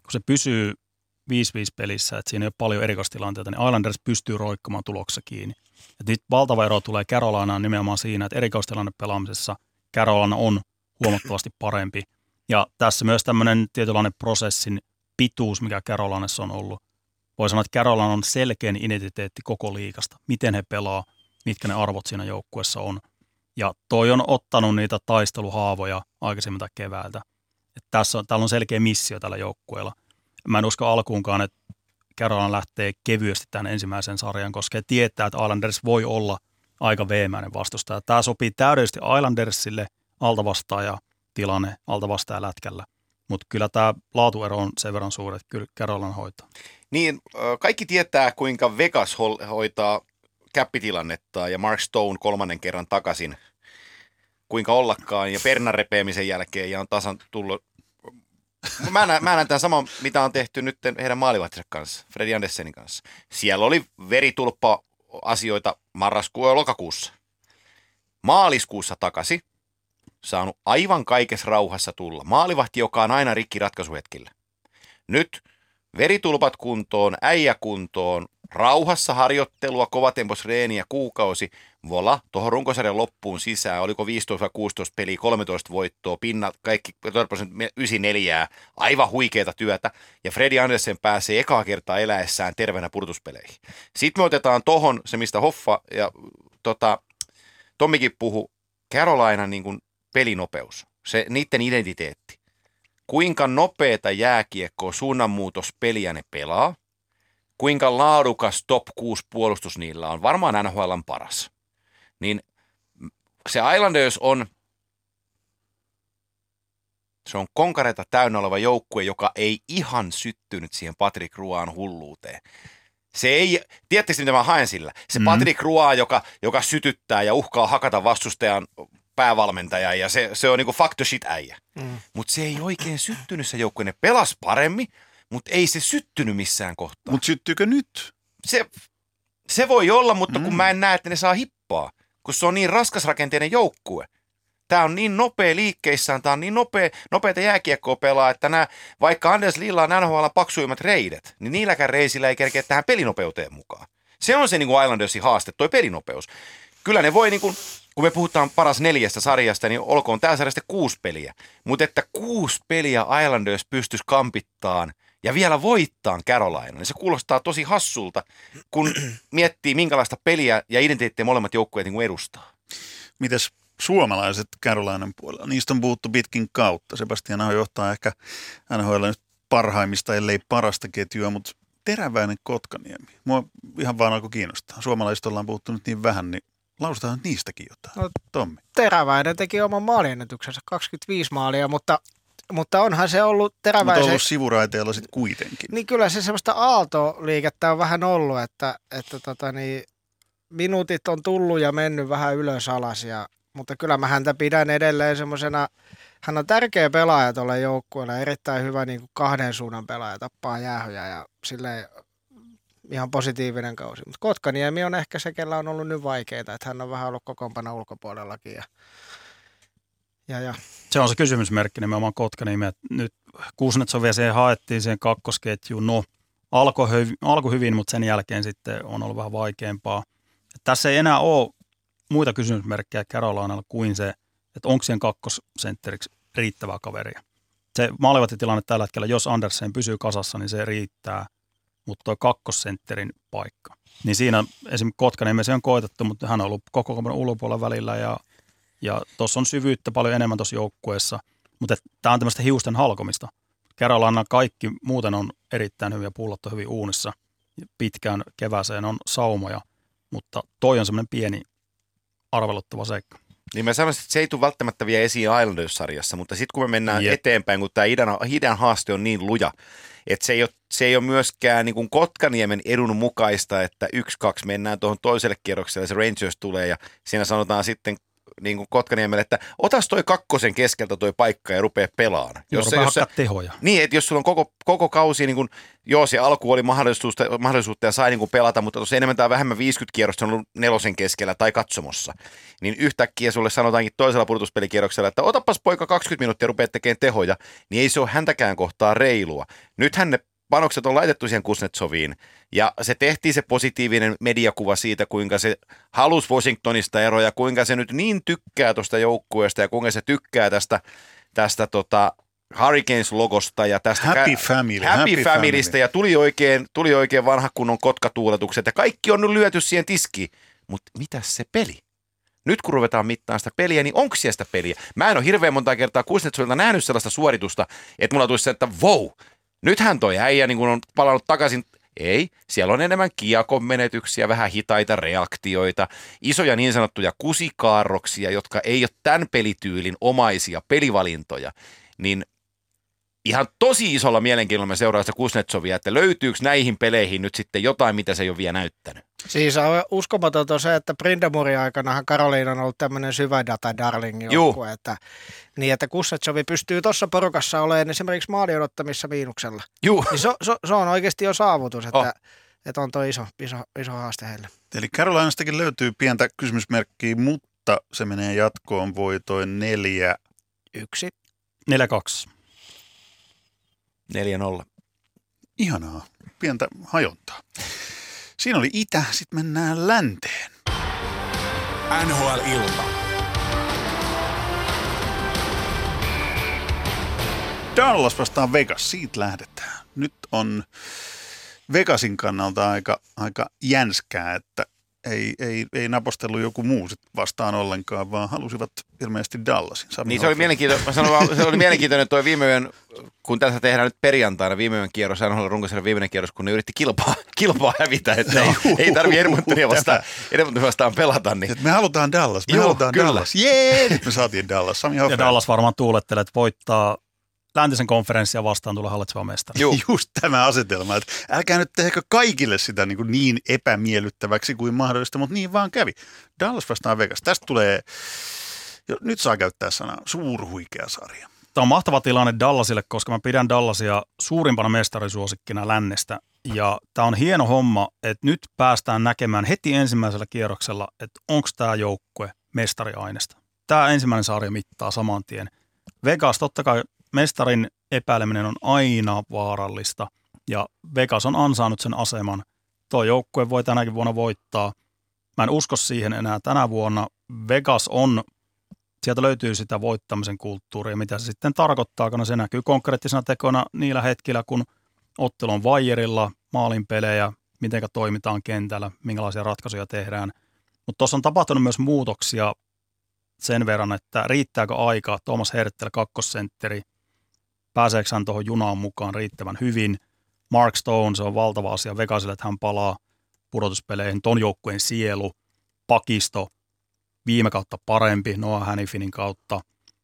kun se pysyy 5-5 pelissä, että siinä ei ole paljon erikoistilanteita, niin Islanders pystyy roikkamaan tuloksessa kiinni. Et nyt valtava ero tulee Carolinaan nimenomaan siinä, että erikoistilanne pelaamisessa Carolina on huomattavasti parempi. Ja tässä myös tämmöinen tietynlainen prosessin pituus, mikä Carolinassa on ollut. Voi sanoa, että Carolina on selkein identiteetti koko liigasta. Miten he pelaa, mitkä ne arvot siinä joukkueessa on. Ja toi on ottanut niitä taisteluhaavoja aikaisemmilta keväältä. Täällä on selkeä missio tällä joukkueella. Mä en usko alkuunkaan, että Carolina lähtee kevyesti tämän ensimmäisen sarjan, koska he tietää, että Islanders voi olla aika veemäinen vastustaja. Tämä sopii täydellisesti Islandersille altavastaaja tilanne altavastaaja lätkällä. Mutta kyllä tämä laatuero on sen verran suuri, että kyllä Carolina hoitaa. Niin, kaikki tietää, kuinka Vegas hoitaa käppitilannetta ja Mark Stone 3. kerran takaisin, kuinka ollakaan, ja pernan repeämisen jälkeen, ja on tasan tullut. Mä näen tämän saman, mitä on tehty nyt heidän maalivahtinsa kanssa, Freddie Andersenin kanssa. Siellä oli veritulppa-asioita marraskuun ja lokakuussa. Maaliskuussa takaisin, saanut aivan kaikessa rauhassa tulla. Maalivahti, joka on aina rikki ratkaisuhetkillä. Nyt veritulpat kuntoon, äijä kuntoon, rauhassa harjoittelua, kovatempos-reeniä, kuukausi. Voila, tuohon runkosarjan loppuun sisään. Oliko 15-16 peliä, 13 voittoa, pinnat, kaikki 94, aivan huikeata työtä. Ja Freddie Andersen pääsee ekaa kertaa eläessään terveenä pudotuspeleihin. Sitten me otetaan tohon se, mistä Hoffa ja Tommikin puhui, Carolinan niin kuin pelinopeus, se niiden identiteetti. Kuinka nopeata jääkiekkoa suunnanmuutospeliä ne pelaa, kuinka laadukas top 6 puolustus niillä on, varmaan NHL:n paras. Niin se Islanders se on konkareita täynnä oleva joukkue, joka ei ihan syttynyt siihen Patrick Royn hulluuteen. Se ei, tiedättekö mitä mä haen sillä? Se Patrick Roy, joka sytyttää ja uhkaa hakata vastustajan päävalmentaja ja se on niinku fuck the shit äijä. Mutta se ei oikein syttynyt se joukkue. Ne pelas paremmin, mutta ei se syttynyt missään kohtaa. Mutta syttyykö nyt? Se voi olla, mutta kun mä en näe, että ne saa hippaa, kun se on niin raskasrakenteinen joukkue. Tämä on niin nopea liikkeissään, tämä on niin nopeata jääkiekkoa pelaa, että vaikka Anders Lilla on NHL paksuimmat reidet, niin niilläkään reisillä ei kerkeä tähän pelinopeuteen mukaan. Se on se niin kuin Islandersin haaste, toi pelinopeus. Kyllä ne voi, niin kuin, kun me puhutaan paras 4 sarjasta, niin olkoon tämä sarjasta 6 peliä. Mutta että 6 peliä Islanders pystyisi kampittaan ja vielä voittaa Carolina, niin se kuulostaa tosi hassulta, kun miettii minkälaista peliä ja identiteettiä molemmat joukkueet niin kuin edustaa. Mites suomalaiset Carolinan puolella? Niistä on puhuttu pitkin kautta. Sebastian Aho johtaa ehkä NHL nyt parhaimmista, ellei parasta ketjua, mutta Teräväinen Kotkaniemi. Mua ihan vaan alkoi kiinnostaa. Suomalaiset ollaan puhuttu nyt niin vähän, niin lausutaan niistäkin jotain. No, Tommi. Teräväinen teki oman maaliennätyksensä, 25 maalia, mutta onhan se ollut Teräväisen. Mutta ollut sivuraiteella sitten kuitenkin. Niin kyllä se semmoista aaltoliikettä on vähän ollut, että minuutit on tullut ja mennyt vähän ylös alas, mutta kyllä mä häntä pidän edelleen semmoisena, hän on tärkeä pelaaja tuolle joukkueelle, erittäin hyvä niin kuin 2 suunnan pelaaja, tappaa jäähyjä ja silleen ihan positiivinen kausi. Mutta Kotkaniemi on ehkä se, kellä on ollut nyt vaikeaa, että hän on vähän ollut kokoonpano ulkopuolellakin. Ja. Se on se kysymysmerkki nimenomaan Kotkaniemi, että nyt Kuznetsovia siihen haettiin siihen kakkosketjuun. No, alkoi hyvin, mutta sen jälkeen sitten on ollut vähän vaikeampaa. Tässä ei enää ole muita kysymysmerkkejä Carolinalla kuin se, että onko siihen kakkosentteriksi riittävää kaveria. Se maalivahtitilanne tällä hetkellä, jos Andersen pysyy kasassa, niin se riittää, mutta tuo kakkosentterin paikka. Niin siinä esimerkiksi Kotkaniemi se on koetettu, mutta hän on ollut koko ulkopuolella välillä ja tuossa on syvyyttä paljon enemmän tuossa joukkueessa, mutta tämä on tämmöistä hiusten halkomista. Carolina kaikki muuten on erittäin hyviä, pullot on hyvin uunissa. Pitkään kevääseen on saumoja, mutta toi on semmoinen pieni arveluttava seikka. Niin mä sanoisin, että se ei tule välttämättä vielä esiin Islanders-sarjassa, mutta sitten kun me mennään eteenpäin, kun tämä idän haaste on niin luja, että se ei ole myöskään niin kuin Kotkaniemen edun mukaista, että 1-2 mennään tuohon toiselle kierrokselle, se Rangers tulee ja siinä sanotaan sitten niin kuin Kotkaniemelle, että otas toi kakkosen keskeltä toi paikka ja rupee pelaamaan. Jos se tehoja. Niin, että jos sulla on koko kausi, niin kuin, joo, se alku oli mahdollisuutta ja sai niin kuin pelata, mutta tuossa enemmän tai vähemmän 50 kierrosta on ollut 4 keskellä tai katsomossa, niin yhtäkkiä sulle sanotaankin toisella pudotuspelikierroksella, että otapas poika 20 minuuttia ja rupeat tekemään tehoja, niin ei se ole häntäkään kohtaa reilua. Nythän ne panokset on laitettu siihen Kuznetsoviin, ja se tehtiin se positiivinen mediakuva siitä, kuinka se halusi Washingtonista eroja, kuinka se nyt niin tykkää tuosta joukkueesta ja kuinka se tykkää tästä Hurricanes-logosta ja tästä Happy Familystä ja tuli oikein vanha kunnon kotkatuuletukset ja kaikki on nyt lyöty siihen tiskiin. Mutta mitäs se peli? Nyt kun ruvetaan mittaamaan sitä peliä, niin onko siellä sitä peliä? Mä en ole hirveän monta kertaa Kuznetsovilta nähnyt sellaista suoritusta, että mulla tulisi se, että wow, nythän toi äijä niin kun on palannut takaisin. Ei, siellä on enemmän kiekon menetyksiä, vähän hitaita reaktioita, isoja niin sanottuja kusikaarroksia, jotka ei ole tämän pelityylin omaisia pelivalintoja. Niin ihan tosi isolla mielenkiinnolla me seuraa sitä Kuznetsovia, että löytyykö näihin peleihin nyt sitten jotain, mitä se ei ole vielä näyttänyt. Siis on uskomatonta se, että Brindamurin aikanahan Karoliina on ollut tämmöinen syvä data darling joukkue, että Kuznetsovi pystyy tuossa porukassa olemaan esimerkiksi maalin ottamissa miinuksella. Juu. Niin se on oikeasti jo saavutus, että on tuo iso haaste heille. Eli Karolainastakin löytyy pientä kysymysmerkkiä, mutta se menee jatkoon voitoin 4-1. 4-2. 4-0. Ihanaa, pientä hajontaa. Siinä oli itä, sitten mennään länteen. NHL-ilta. Dallas vastaan Vegas, siitä lähdetään. Nyt on Vegasin kannalta aika jänskää, että ei napostellut joku muu sit vastaan ollenkaan, vaan halusivat ilmeisesti Dallasin. Niin se oli mielenkiintoinen, mä sanon vaan, se oli mielenkiintoinen tuo viime yön, kun tässä tehdään nyt perjantaina viime yön kierros, NHL runkosarjan viimeinen kierros, kun ne yritti kilpaa hävitä, että ei tarvitse Edmontonia vastaan pelata. Niin. Me halutaan Dallas, Dallas. Jee, nyt me saatiin Dallas. Sami Hoffman. Ja Dallas varmaan tuulettelee, että voittaa läntisen konferenssia vastaan tulee hallitseva mestari. Just tämä asetelma, että älkää nyt tehkö kaikille sitä niin epämiellyttäväksi kuin mahdollista, mutta niin vaan kävi. Dallas vastaan Vegas. Tästä tulee, nyt saa käyttää sanaa, suurhuikea sarja. Tämä on mahtava tilanne Dallasille, koska mä pidän Dallasia suurimpana mestarisuosikkina lännestä. Ja tämä on hieno homma, että nyt päästään näkemään heti ensimmäisellä kierroksella, että onko tämä joukkue mestariaineesta. Tämä ensimmäinen sarja mittaa saman tien. Vegas, totta kai mestarin epäileminen on aina vaarallista ja Vegas on ansainnut sen aseman. Tuo joukkue voi tänäkin vuonna voittaa. Mä en usko siihen enää tänä vuonna. Vegas on, sieltä löytyy sitä voittamisen kulttuuria, mitä se sitten tarkoittaa, kun se näkyy konkreettisena tekona niillä hetkillä, kun ottelu on vaijerilla, maalinpelejä, miten toimitaan kentällä, minkälaisia ratkaisuja tehdään. Mutta tuossa on tapahtunut myös muutoksia sen verran, että riittääkö aikaa Thomas Hertl, kakkosentteri, pääseekö hän tuohon junaan mukaan riittävän hyvin. Mark Stone, se on valtava asia Vegasille, että hän palaa pudotuspeleihin, ton joukkueen sielu, pakisto, viime kautta parempi, Noah Hannifinin kautta.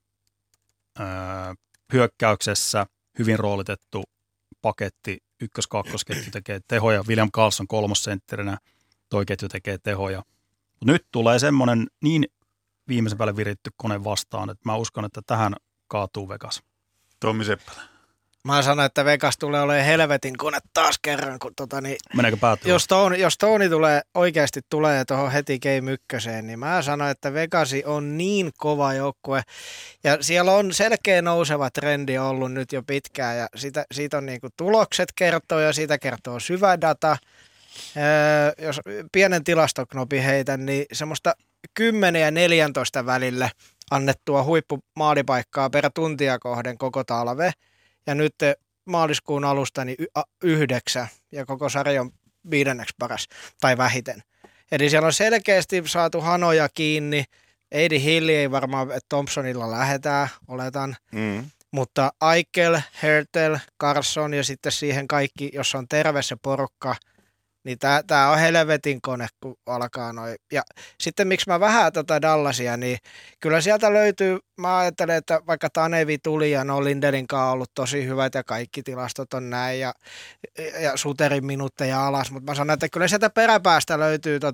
Hyökkäyksessä hyvin roolitettu paketti, ykkös-kakkosketju tekee tehoja, William Karlsson kolmosentterinä, toi ketju tekee tehoja. Mut nyt tulee semmoinen niin viimeisen päälle viritty kone vastaan, että mä uskon, että tähän kaatuu Vegas. Tommi Seppälä. Mä sanon, että Vegas tulee olemaan helvetin kone taas kerran. Kun meneekö päätyä? Jos Tony oikeasti tulee tuohon heti Game 1, niin mä sanon, että Vegasi on niin kova joukkue. Ja siellä on selkeä nouseva trendi ollut nyt jo pitkään. Ja siitä on niinku tulokset kertoo ja siitä kertoo syvä data. Jos pienen tilastoknopi heitän, niin semmoista 10 ja 14 välillä annettua huippumaalipaikkaa per tuntia kohden koko talve. Ja nyt maaliskuun alusta niin 9 ja koko sarjan 5. paras tai vähiten. Eli siellä on selkeästi saatu hanoja kiinni. Eidi Hilli ei varmaan, että Thompsonilla lähdetään, oletan. Mutta Eichel, Hertl, Carson ja sitten siihen kaikki, jos on terve se porukka, niin tämä on helvetin kone, kun alkaa noin. Ja sitten miksi mä vähän Dallasia, niin kyllä sieltä löytyy, mä ajattelen, että vaikka Tanevi tuli ja no Lindelin kanssa on ollut tosi hyvät ja kaikki tilastot on näin ja Suterin minuutteja alas, mutta mä sanon, että kyllä sieltä peräpäästä löytyy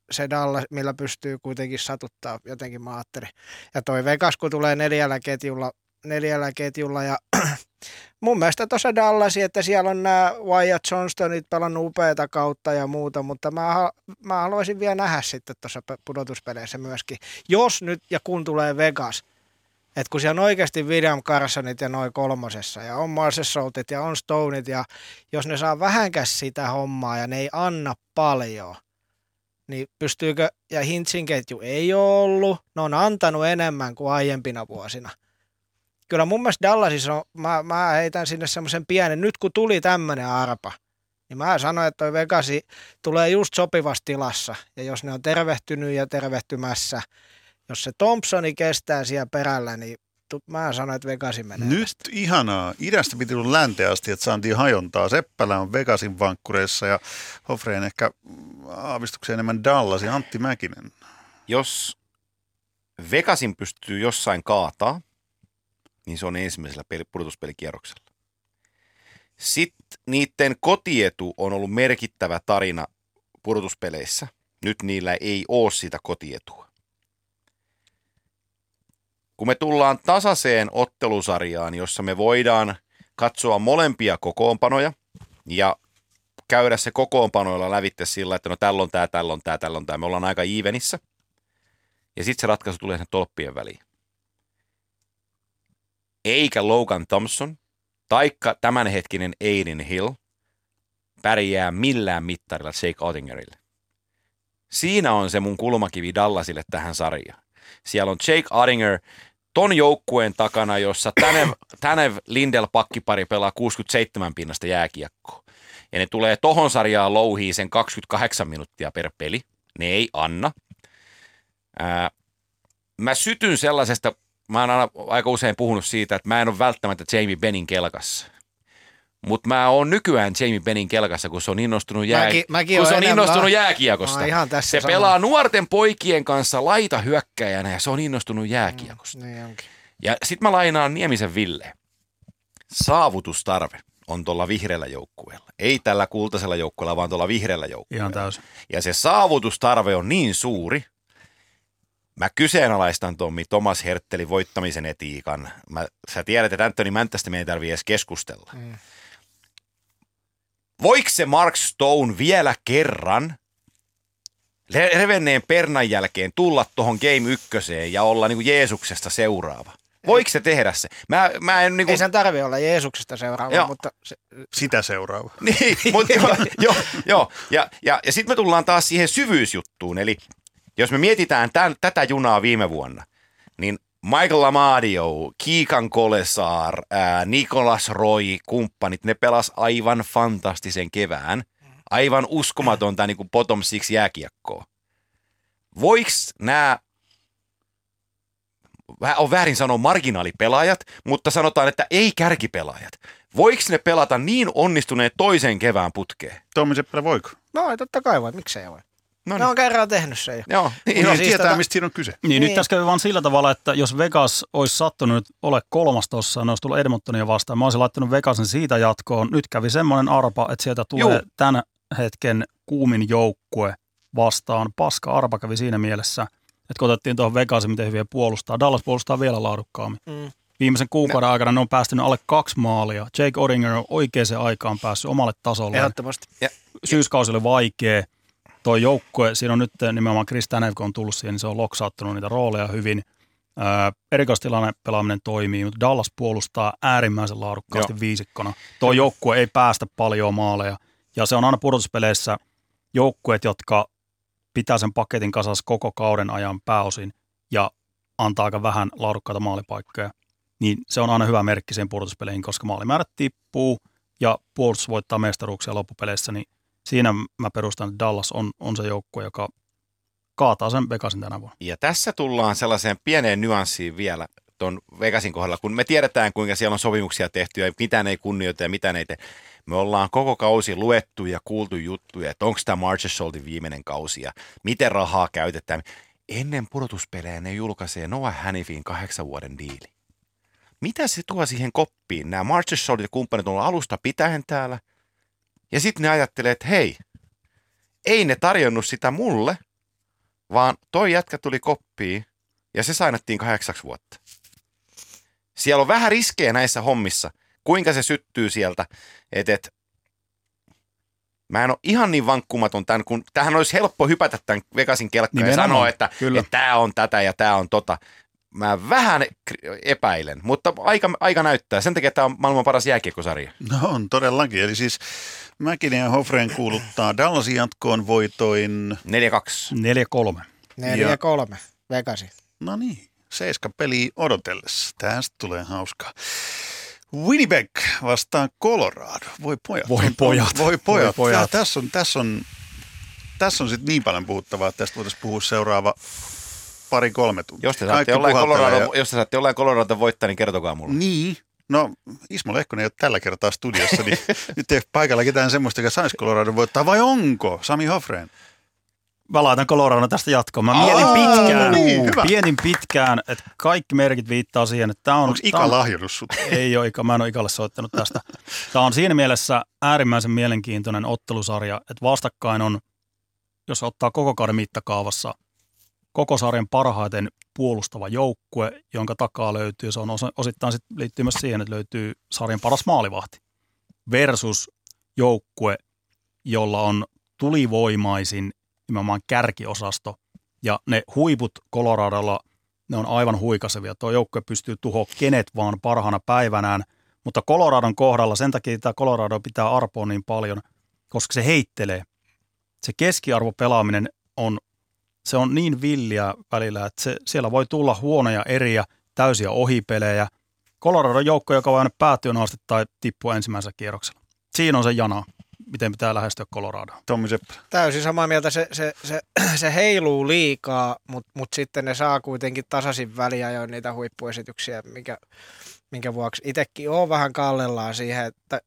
se Dallas, millä pystyy kuitenkin satuttaa jotenkin, mä ajattelin. Ja toi Vegas, kun tulee neljällä ketjulla ja mun mielestä tuossa Dallasi, että siellä on nämä Wyatt Johnstonit pelannut upeata kautta ja muuta, mutta mä haluaisin vielä nähdä sitten tuossa pudotuspeleissä myöskin, jos nyt ja kun tulee Vegas, että kun siellä on oikeasti William Carsonit ja noin kolmosessa ja on Marchesautit ja on Stoneit ja jos ne saa vähänkäs sitä hommaa ja ne ei anna paljon, niin pystyykö, ja Hintzin ketju ei ole ollut, ne on antanut enemmän kuin aiempina vuosina. Kyllä mun mielestä Dallasissa on, mä heitän sinne semmoisen pienen, nyt kun tuli tämmöinen arpa, niin mä sanoin, että toi Vegasi tulee just sopivassa tilassa. Ja jos ne on tervehtynyt ja tervehtymässä, jos se Thompsoni kestää siellä perällä, niin mä sanoin, että Vegasi menee. Nyt tästä. ihanaa. Idästä piti tulla länteen asti, että saantiin hajontaa. Seppälä on Vegasin vankkureissa ja Hofreen ehkä aavistuksen enemmän Dallasi. Antti Mäkinen. Jos Vegasin pystyy jossain kaataa, niin se on ensimmäisellä pudotuspelikierroksella. Sitten niiden kotietu on ollut merkittävä tarina pudotuspeleissä. Nyt niillä ei ole sitä kotietua. Kun me tullaan tasaiseen ottelusarjaan, jossa me voidaan katsoa molempia kokoonpanoja ja käydä se kokoonpanoilla lävitte sillä, että no tällä on tämä. Me ollaan aika evenissä. Ja sitten se ratkaisu tulee sen tolppien väliin. Eikä Logan Thompson, taikka tämänhetkinen Aiden Hill pärjää millään mittarilla Jake Ottingerille. Siinä on se mun kulmakivi Dallasille tähän sarjaan. Siellä on Jake Ottinger ton joukkueen takana, jossa Tanev Lindell pakkipari pelaa 67 pinnasta jääkiekkoa. Ja ne tulee tohon sarjaan louhiin sen 28 minuuttia per peli. Ne ei anna. Mä sytyn sellaisesta. Mä oon aika usein puhunut siitä, että mä en ole välttämättä Jamie Bennin kelkassa. Mutta mä oon nykyään Jamie Bennin kelkassa, kun se on innostunut, jääkiekosta. Se pelaa nuorten poikien kanssa laitahyökkäjänä ja se on innostunut jääkiekosta. Ja sit mä lainaan Niemisen Ville. Saavutustarve on tuolla vihreällä joukkueella. Ei tällä kultaisella joukkueella, vaan tuolla vihreällä joukkueella. Ihan täysin. Ja se saavutustarve on niin suuri. Mä kyseenalaistan Tommi Thomas Herttelin voittamisen etiikan. Sä tiedät, että Anthony Mäntästä me ei tarvitse edes keskustella. Voiko se Mark Stone vielä kerran revenneen pernan jälkeen tulla tuohon Game 1 ja olla niin kuin Jeesuksesta seuraava? Voiko se tehdä se? Mä en, niin kuin... Ei sen tarvitse olla Jeesuksesta seuraava, mutta... Sitä seuraava. Niin, mutta joo. Ja sitten me tullaan taas siihen syvyysjuttuun, eli jos me mietitään tätä junaa viime vuonna, niin Michael Amadio, Keegan Kolesar, Nicolas Roy, kumppanit, ne pelas aivan fantastisen kevään. Aivan uskomatonta niin kuin bottom six jääkiekkoa. Voiko nämä, on väärin sanoa marginaalipelaajat, mutta sanotaan, että ei kärkipelaajat. Voiko ne pelata niin onnistuneet toisen kevään putkeen? Tommi Seppälä, voiko? No totta kai voi, miksei voi. No ne on kerran tehnyt sen jo. Joo. Niin tietää, mistä siinä on kyse. Niin, nyt tässä kävi vaan sillä tavalla, että jos Vegas olisi sattunut nyt ole kolmas tossa, ne olisi tullut Edmontonia vastaan. Mä olisin laittanut Vegasin siitä jatkoon. Nyt kävi semmoinen arpa, että sieltä tulee tämän hetken kuumin joukkue vastaan. Paska arpa kävi siinä mielessä, että kun otettiin tuohon Vegasin, miten hyviä puolustaa. Dallas puolustaa vielä laadukkaammin. Viimeisen kuukauden aikana ne on päästynyt alle 2 maalia. Jake Ottinger on oikeaan aikaan päässyt omalle tasolle. Ehdottomasti. Syyskausi oli vaikea. Tuo joukkue, siinä on nyt nimenomaan Chris Tanev, kun on tullut siihen, niin se on loksauttanut niitä rooleja hyvin. Erikoistilanne pelaaminen toimii, mutta Dallas puolustaa äärimmäisen laadukkaasti viisikkona. Tuo joukkue ei päästä paljon maaleja. Ja se on aina pudotuspeleissä joukkueet, jotka pitää sen paketin kasassa koko kauden ajan pääosin ja antaa aika vähän laadukkaita maalipaikkoja. Niin se on aina hyvä merkki siihen pudotuspeleihin, koska maalimäärät tippuu ja puolustus voittaa mestaruuksia loppupeleissä, niin siinä mä perustan, että Dallas on se joukkue, joka kaataa sen Vegasin tänä vuonna. Ja tässä tullaan sellaiseen pieneen nyanssiin vielä tuon Vegasin kohdalla, kun me tiedetään, kuinka siellä on sopimuksia tehty ja mitään ei kunnioita ja mitään ei tee. Me ollaan koko kausi luettu ja kuultu juttuja, että onko tämä Marchessaultin viimeinen kausi ja miten rahaa käytetään. Ennen pudotuspelejä ne julkaisee Noah Hannifin 8 vuoden diili. Mitä se tuo siihen koppiin? Nämä Marchessaulit ja kumppanit on alusta pitäen täällä. Ja sitten ne ajattelee, että hei, ei ne tarjonnut sitä mulle, vaan toi jätkä tuli koppiin ja se sainattiin 8 vuotta. Siellä on vähän riskejä näissä hommissa, kuinka se syttyy sieltä, että mä en ole ihan niin vankkumaton tämän, kun tähän olisi helppo hypätä tämän Vegasin kelkkaan ja sanoa, että tämä on tätä ja tämä on tota. Mä vähän epäilen, mutta aika näyttää. Sen takia tämä on maailman paras jääkiekkosarja. No on todellakin. Eli siis Mäkinen ja Hofreen kuuluttaa Dallasin jatkoon voitoin 4-2. 4-3. 4-3 Vegasi. No niin, 7 peliä odotellessa. Tästä tulee hauskaa. Winnipeg vastaan Colorado. Voi pojat. Voi pojat. Tässä on sitten niin paljon puhuttavaa, että tästä voitaisiin puhua seuraava 2-3 tuntia. Jos te saatte jollain Colorado voittaa, niin kertokaa mulle. Niin. No, Ismo Lehkonen ei ole tällä kertaa studiossa, niin nyt ei paikalla ketään semmoista, joka saisi Colorado voittaa, vai onko Sami Hofreen? Mä laitan Colorado tästä jatkoon. Mä mietin pitkään, että kaikki merkit viittaa siihen, että tämä on... Onko Ika lahjonnut sut? Ei ole Ika, mä en ole Ikalle soittanut tästä. Tämä on siinä mielessä äärimmäisen mielenkiintoinen ottelusarja, että vastakkain on, jos ottaa koko kauden mittakaavassa, koko sarjan parhaiten puolustava joukkue, jonka takaa löytyy, se on osittain liittyy myös siihen, että löytyy sarjan paras maalivahti, versus joukkue, jolla on tulivoimaisin nimenomaan kärkiosasto, ja ne huiput Coloradolla, ne on aivan huikasevia. Tuo joukkue pystyy tuhoamaan kenet vaan parhaana päivänään, mutta Coloradon kohdalla, sen takia tämä Colorado pitää arpoa niin paljon, koska se heittelee. Se keskiarvopelaaminen on niin villiä välillä, että siellä voi tulla huonoja eriä, täysiä ohipelejä. Coloradon joukko, joka voi aina päätyyn asti tai tippua ensimmäisellä kierroksella. Siinä on se jana, miten pitää lähestyä Coloradoa. Tommi Seppälä. Täysin samaa mieltä. Se heiluu liikaa, mutta sitten ne saa kuitenkin tasaisin väliajoin niitä huippuesityksiä, minkä vuoksi itsekin on vähän kallellaan siihen, että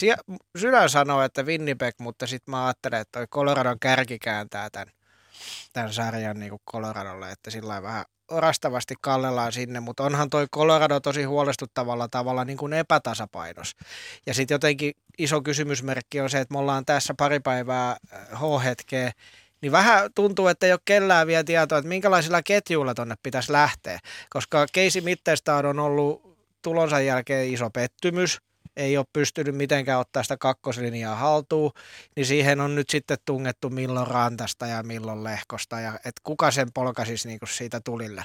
sydän sanoo, että Winnipeg, mutta sitten mä ajattelen, että toi Coloradon kärki kääntää tämän sarjan niin kuin Coloradolle, että sillä vähän orastavasti kallellaan sinne, mutta onhan toi Colorado tosi huolestuttavalla tavalla niin kuin epätasapainos. Ja sitten jotenkin iso kysymysmerkki on se, että me ollaan tässä pari päivää H-hetkeä, niin vähän tuntuu, että ei ole kellään vielä tietoa, että minkälaisilla ketjuilla tonne pitäisi lähteä, koska Casey Mittelstad on ollut tulonsa jälkeen iso pettymys, ei ole pystynyt mitenkään ottaa sitä kakkoslinjaa haltuun, niin siihen on nyt sitten tungettu milloin Rantasta ja milloin Lehkosta, ja että kuka sen polkaisisi niin kuin siitä tulille.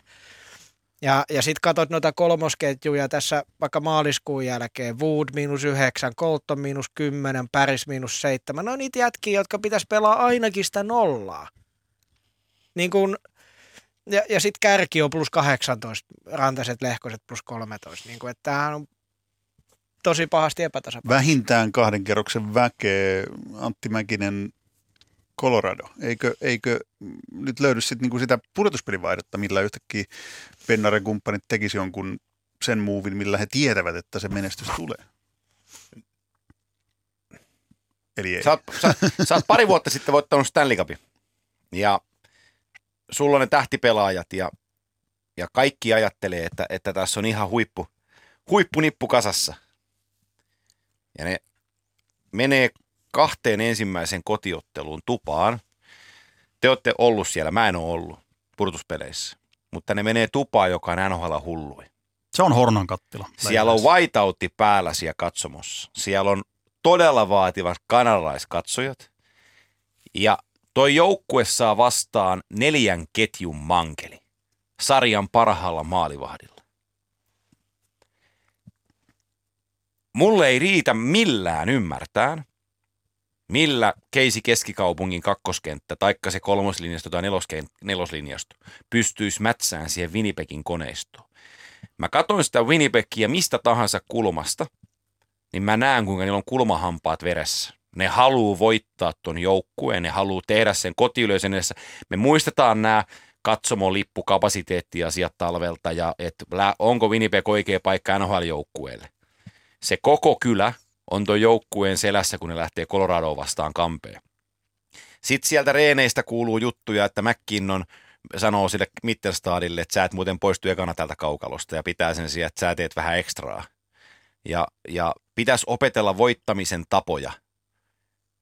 Ja sitten katsot noita kolmosketjuja tässä vaikka maaliskuun jälkeen, Wood -9, Colton -10, Paris -7, no niitä jätkiä, jotka pitäisi pelaa ainakin sitä nollaa. Niin kun, ja sitten kärki on +18, Rantaset, Lehkoset +13, niin kun, että tämähän on tosi pahasti epätasapainoista. Vähintään 2 kerroksen väkeä, Antti Mäkinen, Colorado. Eikö nyt löydy niinku sitä pudotuspelivaihdetta, millä yhtäkkiä Pennaren kumppanit tekisi jonkun sen muuvin, millä he tietävät, että se menestys tulee? Eli ei. Sä oot pari vuotta sitten voittanut Stanley Cupin. Ja sulla on ne tähtipelaajat ja kaikki ajattelee, että tässä on ihan huippunippu kasassa. Ja ne menee 2 ensimmäisen kotiotteluun tupaan. Te olette ollut siellä, mä en ole ollut pudotuspeleissä. Mutta ne menee tupaan, joka on NHL hullui. Se on Hornan kattila. Siellä on whiteoutti päällä siellä katsomossa. Siellä on todella vaativat kanadalaiskatsojat. Ja toi joukkue saa vastaan 4 ketjun mankeli. Sarjan parhaalla maalivahdilla. Mulle ei riitä millään ymmärtää, millä Casey keskikaupungin kakkoskenttä, taikka se 3. linjasto tai 4. linjasto, pystyisi mätsään siihen Winnipegin koneistoon. Mä katsoin sitä Winnipegia mistä tahansa kulmasta, niin mä näen, kuinka niillä on kulmahampaat veressä. Ne haluaa voittaa ton joukkueen, ne haluaa tehdä sen kotiyleisön edessä. Me muistetaan nämä katsomolippukapasiteettiasiat talvelta ja että onko Winnipeg oikea paikka NHL-joukkueelle. Se koko kylä on tuon joukkueen selässä, kun ne lähtee Coloradoon vastaan kampeen. Sitten sieltä reeneistä kuuluu juttuja, että McKinnon sanoo sille Mittelstadille, että sä et muuten poistu ekana tältä kaukalosta ja pitää sen siihen, että sä teet vähän ekstraa. Ja pitäisi opetella voittamisen tapoja.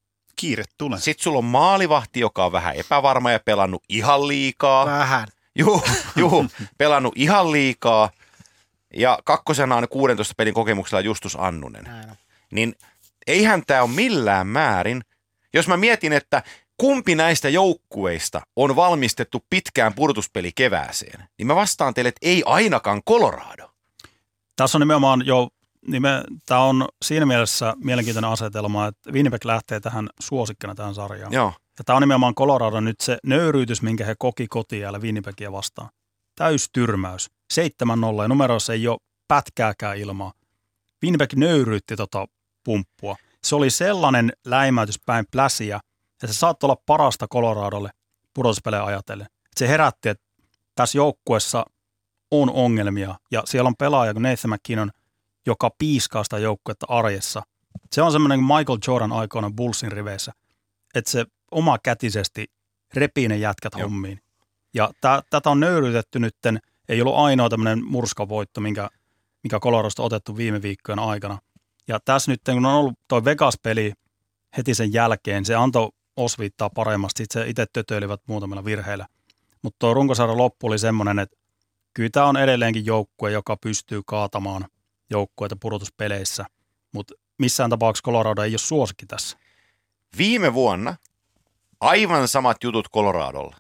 Kiire tulee. Sitten sulla on maalivahti, joka on vähän epävarma ja pelannut ihan liikaa. Vähän. Juu, pelannut ihan liikaa. Ja kakkosena on 16 pelin kokemuksella Justus Annunen. Näin on. Niin eihän tämä ole millään määrin. Jos mä mietin, että kumpi näistä joukkueista on valmistettu pitkään pudotuspeli kevääseen, niin mä vastaan teille, että ei ainakaan Colorado. Tässä on nimenomaan tämä on siinä mielessä mielenkiintoinen asetelma, että Winnipeg lähtee tähän suosikkina tähän sarjaan. Joo. Ja tämä on nimenomaan Colorado nyt se nöyryytys, minkä he koki kotijäällä Winnipegia vastaan. Täystyrmäys. 7-0 ja numeroissa ei ole pätkääkään ilmaa. Winnipeg nöyryytti pumppua. Se oli sellainen läimäytys päin pläsiä, että se saattoi olla parasta Coloradolle pudotuspelejä ajatellen. Se herätti, että tässä joukkueessa on ongelmia ja siellä on pelaaja kuin Nathan McKinnon, joka piiskaa sitä joukkuetta arjessa. Se on semmoinen kuin Michael Jordan aikoina Bullsin riveissä, että se omakätisesti repii ne jätkät hommiin. Ja tätä on nöyryytetty nytten. Ei ollut ainoa tämmöinen murskavoitto, mikä Coloradosta on otettu viime viikkojen aikana. Ja tässä nyt, kun on ollut toi Vegas-peli heti sen jälkeen, se antoi osviittaa paremmasti. Sitten se itse tötöilivät muutamilla virheillä. Mutta tuo runkosarjan loppu oli semmoinen, että kyllä tämä on edelleenkin joukkue, joka pystyy kaatamaan joukkueita pudotuspeleissä. Mutta missään tapauksessa Colorado ei ole suosikki tässä. Viime vuonna aivan samat jutut Coloradolla.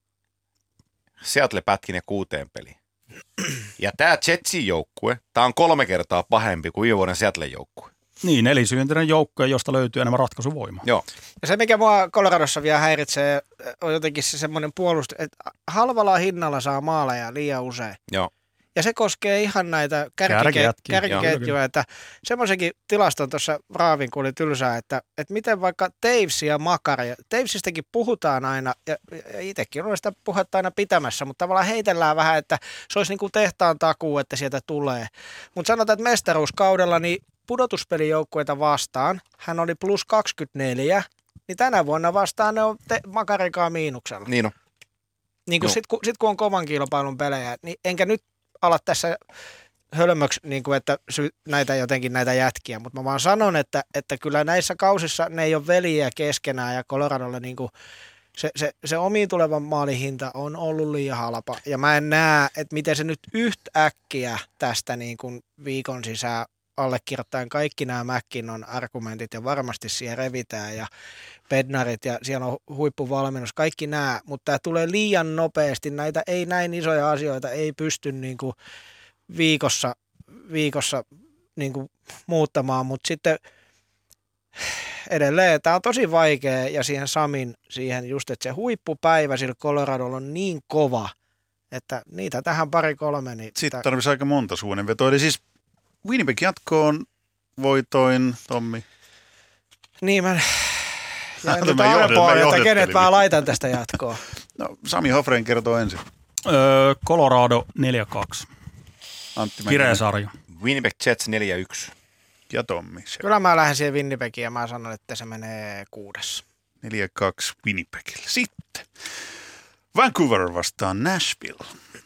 Seattle pätki ne 6 peliin. Ja tämä Jetsin joukkue, tämä on 3 kertaa pahempi kuin viime vuoden Seattlen joukkue. Niin, nelisyntinen joukkue, josta löytyy enemmän ratkaisuvoimaa. Joo. Ja se, mikä mua Coloradossa vielä häiritsee, on jotenkin se semmoinen puolustus, että halvalla hinnalla saa maaleja liian usein. Joo. Ja se koskee ihan näitä kärkiketjuja, että semmoisenkin tilaston tuossa raavin, kun oli tylsää, että miten vaikka Taves ja Makari, Tavesistäkin puhutaan aina, ja itsekin olen sitä puhetta aina pitämässä, mutta tavallaan heitellään vähän, että se olisi niin kuin tehtaan takuu, että sieltä tulee. Mutta sanotaan, että mestaruuskaudella niin pudotuspelijoukkueita vastaan, hän oli plus 24, niin tänä vuonna vastaan ne on Makarikaan miinuksella. Niin on. Niin kuin sit kun on kovan kilpailun pelejä, niin enkä nyt ala tässä hölmöksi, niin kuin, että näitä jätkiä, mutta mä vaan sanon, että kyllä näissä kausissa ne ei ole veliä keskenään ja Coloradolle niin kuin se omiin tulevan maalin hinta on ollut liian halpa ja mä en näe, että miten se nyt yhtäkkiä tästä niin kuin viikon sisään allekirjoittaen kaikki nämä McKinnon argumentit ja varmasti siihen revitään ja Bednarit ja siellä on huippuvalmennus, kaikki nämä, mutta tämä tulee liian nopeasti, näitä ei näin isoja asioita ei pysty niin kuin viikossa niin kuin muuttamaan, mutta sitten edelleen tämä on tosi vaikea ja siihen just, että se huippupäivä sillä Coloradolla on niin kova, että niitä tähän 2-3. Niin sitten tarvitsisi aika monta suonenvetoa, eli siis Winnipeg jatkoon voitoin, Tommi. Niin mä nyt arpoon, että kenet mä laitan tästä jatkoon. No, Sami Hofreen kertoo ensin. Colorado 4-2. Antti Kireä sarja. Winnipeg Jets 4-1. Ja Tommi. Kyllä mä lähden siihen Winnipegiin ja mä sanon, että se menee 6. 4-2 Winnipegille. Sitten Vancouver vastaan Nashville.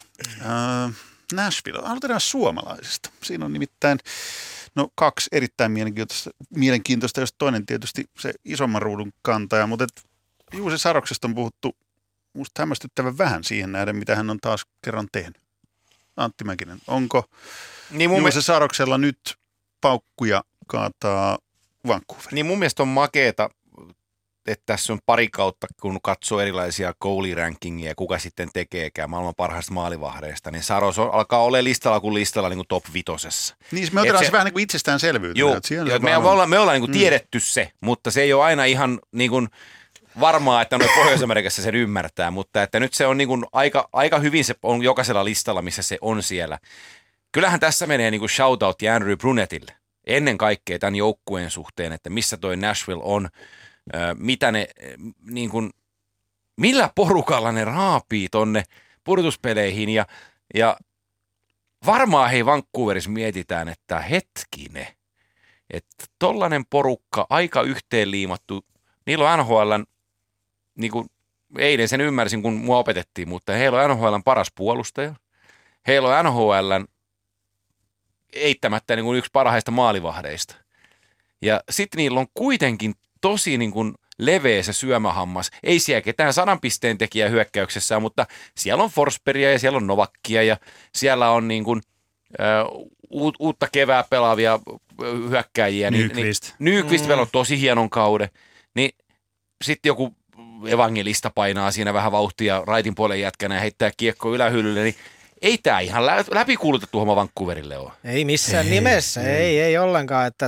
Nashville. Aloitetaan suomalaisista. Siinä on nimittäin 2 erittäin mielenkiintoista, jos toinen tietysti se isomman ruudun kantaja, mutta Juuse Saroksesta on puhuttu musta hämmästyttävän vähän siihen nähden, mitä hän on taas kerran tehnyt. Antti Mäkinen, onko Juuse Saroksella nyt paukkuja kaataa Vancouver? Niin mun mielestä on makeeta, että tässä on pari kautta, kun katsoo erilaisia goalie-rankingia ja kuka sitten tekeekään maailman parhaista maalivahdeista, niin Saros alkaa olla listalla kuin listalla niin kuin top 5. Niin, me otetaan se vähän niin kuin itsestäänselvyyttä. Joo, me ollaan niin kuin tiedetty se, mutta se ei ole aina ihan niin kuin varmaa, että noin Pohjois-Amerikassa sen ymmärtää, mutta että nyt se on niin kuin aika hyvin se on jokaisella listalla, missä se on siellä. Kyllähän tässä menee niin kuin shoutout Andrew Brunettille ennen kaikkea tämän joukkueen suhteen, että missä toi Nashville on, mitä ne, niin kuin, millä porukalla ne raapii tonne pudotuspeleihin ja varmaan hei Vancouverissa mietitään, että hetkinen, että tollainen porukka aika yhteenliimattu, niillä on NHL:n, niin kuin eilen sen ymmärsin, kun mua opetettiin, mutta heillä on NHL:n paras puolustaja, heillä on NHL:n eittämättä niin kuin yksi parhaista maalivahdeista ja sitten niillä on kuitenkin tosi niin kuin leveä se syömähammas. Ei siellä ketään 100 pisteen tekijä hyökkäyksessä, mutta siellä on Forsbergia ja siellä on Novakkia ja siellä on niin kuin, uutta kevää pelaavia hyökkääjiä. Nyqvist on tosi hienon kauden. Niin sitten joku evangelista painaa siinä vähän vauhtia raitin puolen jätkänä ja heittää kiekko ylähyllylle, niin ei tämä ihan läpikuulutettu homma Vancouverille ole. Ei missään nimessä, ei ollenkaan. Että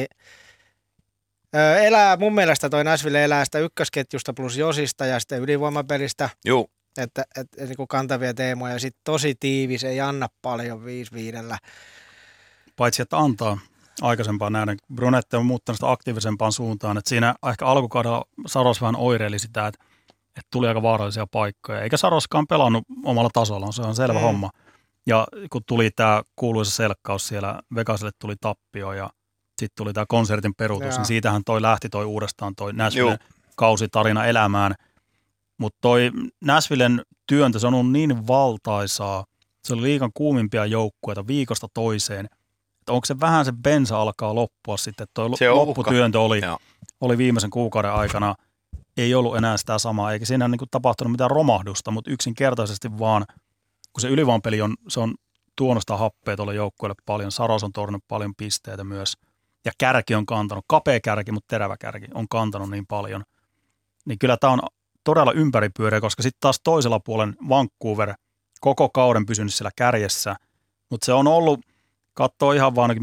elää, mun mielestä toi Nashville elää sitä ykkösketjusta plus Josista ja sitten ylivoimapelistä. Joo. Että niin kuin kantavia teemoja, sitten tosi tiivis, ei anna paljon 5-5. Paitsi, että antaa aikaisempaan nähdä. Brunette on muuttanut sitä aktiivisempaan suuntaan. Että siinä ehkä alkukaudella Saros vähän oireili sitä, että tuli aika vaarallisia paikkoja. Eikä Saroskaan pelannut omalla tasollaan, se on selvä homma. Ja kun tuli tämä kuuluisa selkkaus siellä, Vegaselle tuli tappio ja sitten tuli tämä konsertin peruutus, niin siitähän lähti uudestaan toi Nashvillen kausitarina elämään. Mutta toi Nashvillen työntö, se on ollut niin valtaisaa, se oli liigan kuumimpia joukkueita viikosta toiseen. Että onko se vähän se bensa alkaa loppua sitten, toi lopputyöntö oli viimeisen kuukauden aikana, ei ollut enää sitä samaa, eikä siinä niinku tapahtunut mitään romahdusta, mutta yksinkertaisesti vaan, kun se ylivoimapeli se on tuonut sitä happea tuolle joukkueelle paljon, Saros on torjunut paljon pisteitä myös, ja kärki on kantanut, kapea kärki, mutta terävä kärki on kantanut niin paljon, niin kyllä tämä on todella ympäripyöreä, koska sitten taas toisella puolen Vancouver koko kauden pysynyt siellä kärjessä, mutta se on ollut, katsoo ihan vaan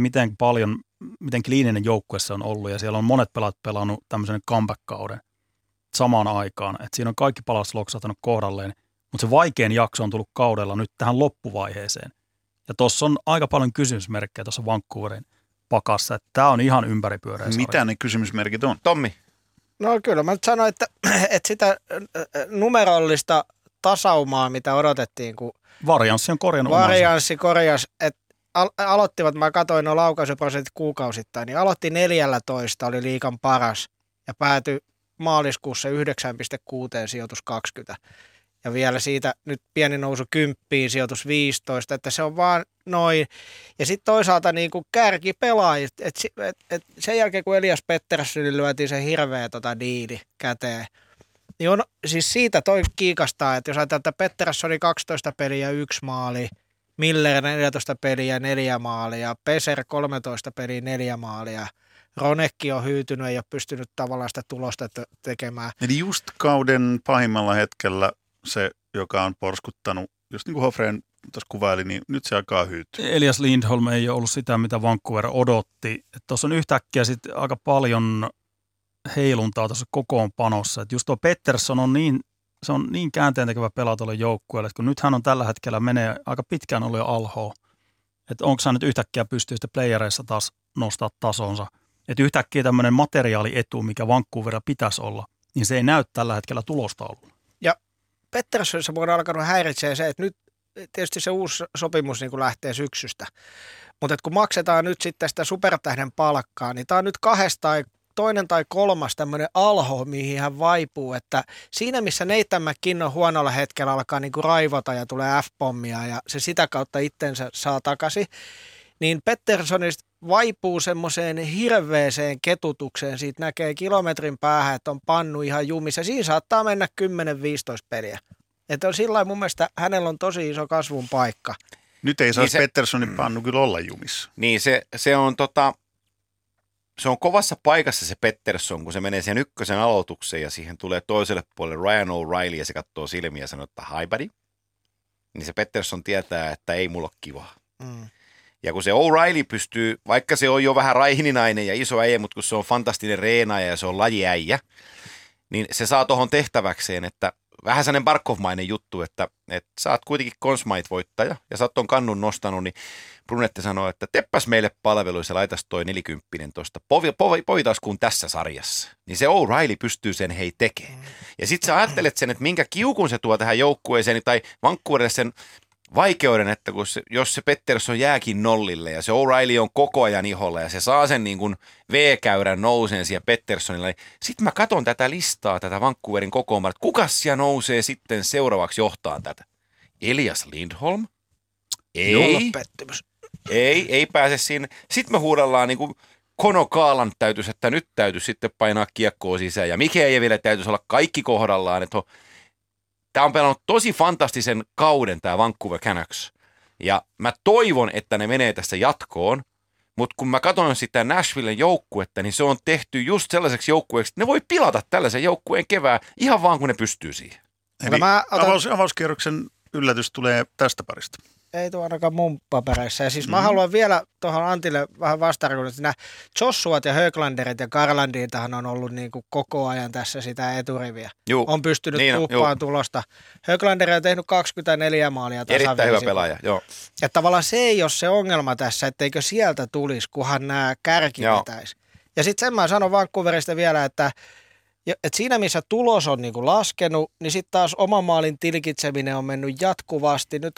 miten kliininen joukkue se on ollut, ja siellä on monet pelaat pelannut tämmöisen comeback-kauden samaan aikaan, että siinä on kaikki palastot loksahtanut kohdalleen, mutta se vaikein jakso on tullut kaudella nyt tähän loppuvaiheeseen. Ja tuossa on aika paljon kysymysmerkkejä tuossa Vancouverin pakassa, että tämä on ihan ympäripyöreä. Mitä ne kysymysmerkit on? Tommi? No kyllä mä nyt sanoin, että sitä numerollista tasaumaa, mitä odotettiin, kun varianssi on korjannut korjasi, että aloittivat, mä katsoin nuo laukaisuprosentit kuukausittain, niin aloitti 14, oli liigan paras ja päätyi maaliskuussa 9,6 sijoitus 20. Ja vielä siitä nyt pieni nousu 10, sijoitus 15, että se on vaan noin. Ja sitten toisaalta niin kuin kärkipelaajat, että sen jälkeen kun Elias Petterssonille lyötiin se hirveä diili käteen, niin on, siis siitä toi kiikastaa, että jos ajatellaan, että Petterssoni 12 peliä 1 maali, Miller 14 peliä 4 maalia, Peser 13 peliä 4 maalia, Ronekki on hyytynyt, ei ole pystynyt tavallaan sitä tulosta tekemään. Eli just kauden pahimmalla hetkellä se, joka on porskuttanut, just niin kuin Hofreen tuossa kuvaili, niin nyt se alkaa hyytyä. Elias Lindholm ei ole ollut sitä, mitä Vancouver odotti. Tuossa on yhtäkkiä sitten aika paljon heiluntaa tuossa kokoonpanossa. Et just tuo Pettersson on niin käänteentekevä pelaa tuolle joukkueelle, että kun nyt hän on tällä hetkellä menee aika pitkään ollut jo alhoa. Että onko hän nyt yhtäkkiä pystyy sitten playereissa taas nostaa tasonsa. Että yhtäkkiä tämmöinen materiaalietu, mikä Vancouverilla pitäisi olla, niin se ei näy tällä hetkellä tulostaululla. Ja Petterssonissa on alkanut häiritseä se, että nyt tietysti se uusi sopimus niin kuin lähtee syksystä. Mutta kun maksetaan nyt sitten sitä supertähden palkkaa, niin tämä on nyt toinen tai kolmas tämmöinen alho, mihin hän vaipuu. Että siinä, missä Nathan McKinnon huonolla hetkellä alkaa niin kuin raivota ja tulee F-pommia ja se sitä kautta itsensä saa takaisin, niin Petterssonista vaipuu semmoiseen hirveeseen ketutukseen. Siitä näkee kilometrin päähän, että on pannu ihan jumissa. Siinä saattaa mennä 10-15 peliä. Että on sillä mun mielestä hänellä on tosi iso kasvun paikka. Nyt ei saisi niin Petterssonin pannu kyllä olla jumissa. Niin se on kovassa paikassa se Pettersson, kun se menee siihen ykkösen aloitukseen ja siihen tulee toiselle puolelle Ryan O'Reilly ja se katsoo silmiä ja sanoo, että hi buddy. Niin se Pettersson tietää, että ei mulla ole kivaa. Ja kun se O'Reilly pystyy, vaikka se on jo vähän raihininainen ja iso äijä, mutta kun se on fantastinen reenaaja ja se on lajiäijä, niin se saa tuohon tehtäväkseen, että vähän sellainen Barkov-mainen juttu, että sä oot kuitenkin Conn Smythe-voittaja ja sä oot ton kannun nostanut, niin Brunette sanoo, että teppäs meille palveluissa, laitas toi 40 tuosta, poitaskuun tässä sarjassa. Niin se O'Reilly pystyy sen tekemään. Ja sit sä ajattelet sen, että minkä kiukun se tuo tähän joukkueeseen tai Vancouverille sen vaikeuden, että jos se Pettersson jääkin nollille ja se O'Reilly on koko ajan iholla ja se saa sen niin kuin V-käyrän nouseen siellä Petterssonilla, niin sitten mä katson tätä listaa, tätä Vancouverin kokoonpanoa, että kuka siellä nousee sitten seuraavaksi johtaa tätä? Elias Lindholm? Ei pääse sinne. Sitten me huudellaan niin kuin Kono Kaalan täytyisi, että nyt täytyisi sitten painaa kiekkoa sisään ja Mikejeville täytyisi olla kaikki kohdallaan. Tämä on pelannut tosi fantastisen kauden tämä Vancouver Canucks ja mä toivon, että ne menee tässä jatkoon, mutta kun mä katson sitä Nashvillen joukkuetta, niin se on tehty just sellaiseksi joukkueeksi, että ne voi pilata tällaisen joukkueen kevään ihan vaan kun ne pystyy siihen. Eli avauskierroksen yllätys tulee tästä parista. Ei tuo ainakaan mun papereissa. Ja siis mä haluan vielä tuohon Antille vähän vastaan, että nämä Joshuat ja Höglanderit ja Garlandiltahan on ollut niin kuin koko ajan tässä sitä eturiviä. On pystynyt tuuppaan tulosta. Höglander on tehnyt 24 maalia tasaviisi. Erittäin hyvä pelaaja, joo. Ja tavallaan se ei ole se ongelma tässä, etteikö sieltä tulisi, kunhan nämä kärki vetäisi. Ja sitten sen mä sanon Vancouverista vielä, että siinä missä tulos on niin kuin laskenut, niin sitten taas oman maalin tilkitseminen on mennyt jatkuvasti. Nyt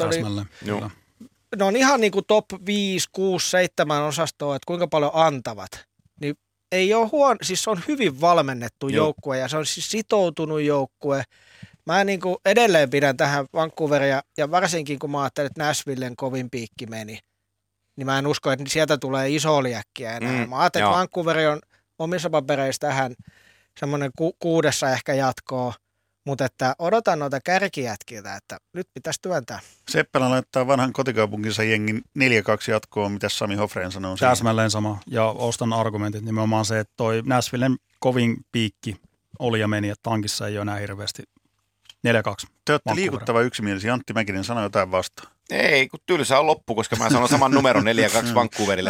ne on ihan niin kuin top 5, 6, 7 osastoa, että kuinka paljon antavat. Niin ei ole siis se on hyvin valmennettu joukkue ja se on siis sitoutunut joukkue. Mä niin kuin edelleen pidän tähän Vancouveria ja varsinkin kun mä ajattelin, että Nashvillen kovin piikki meni, niin mä en usko, että sieltä tulee iso liäkkiä enää. Mä ajattelin, että Vancouver on omissa papereissa tähän semmoinen 6 ehkä jatkoa, mutta että odotan noita kärkijätkiltä, että nyt pitäisi työntää. Seppälä laittaa vanhan kotikaupunkinsa jengin 4-2 jatkoon, mitä Sami Hofreen sanoo. Täsmälleen sama, ja ostan argumentit nimenomaan se, että toi Nashvillen kovin piikki oli ja meni, että tankissa ei ole enää hirveästi 4-2. Te olette liikuttava yksimielisiä. Antti Mäkinen sanoi jotain vastaan. Ei, kun tylsä on loppu, koska mä sanon saman numeron 4-2 Vancouverille.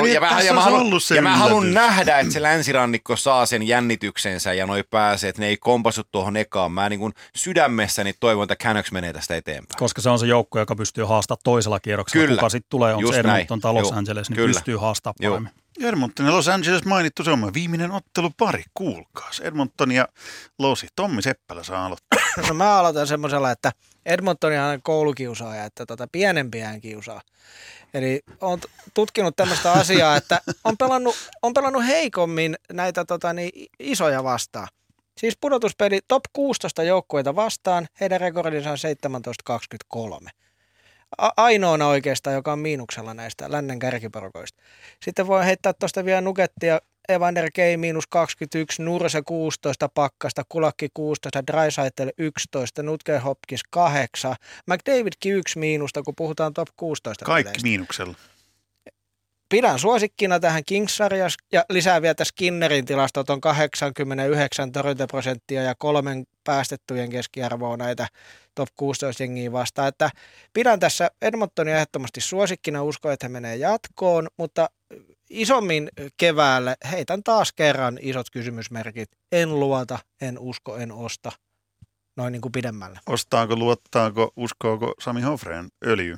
Ja mä haluan nähdä, että se länsirannikko saa sen jännityksensä ja noi pääsee, että ne ei kompasu tuohon ekaan. Mä niin kuin sydämessäni toivon, että Canucks menee tästä eteenpäin. Koska se on se joukko, joka pystyy haastamaan toisella kierroksella. Kyllä. Kuka sitten tulee, on se Edmonton tai Los Angeles, niin pystyy haastamaan paremmin. Edmonton ja Los Angeles mainittu, se on viimeinen ottelupari, kuulkaas. Edmonton ja Losi. Tommi Seppälä saa aloittaa. No mä aloitan semmoisella, että Edmonton on koulukiusaaja, että pienempiään kiusaa. Eli on tutkinut tämmöistä asiaa, että on pelannut heikommin näitä isoja vastaan. Siis pudotuspeli top 16 joukkueita vastaan, heidän rekordinsa on 17-23. Ainoana oikeastaan, joka on miinuksella näistä lännen kärkiporukoista. Sitten voi heittää tuosta vielä nukettia. Evander Kei -21, Nurse 16 pakkasta, Kulakki 16, Draisaitl 11, Nutke Hopkins 8, McDavidkin 1 miinusta, kun puhutaan top 16. Kaikki peleistä. miinuksella. Pidän suosikkina tähän Kings-sarjassa ja lisää vielä Skinnerin tilastot on 89 torjuntaprosenttia ja 3 päästettyjen keskiarvoa näitä top 16 jengiä vastaan. Että pidän tässä Edmontonia ehdottomasti suosikkina, uskon, että he menee jatkoon, mutta isommin keväälle heitän taas kerran isot kysymysmerkit. En luota, en usko, en osta. Noin niin kuin pidemmälle. Ostaako, luottaako, uskoako Sami Hofreen öljy?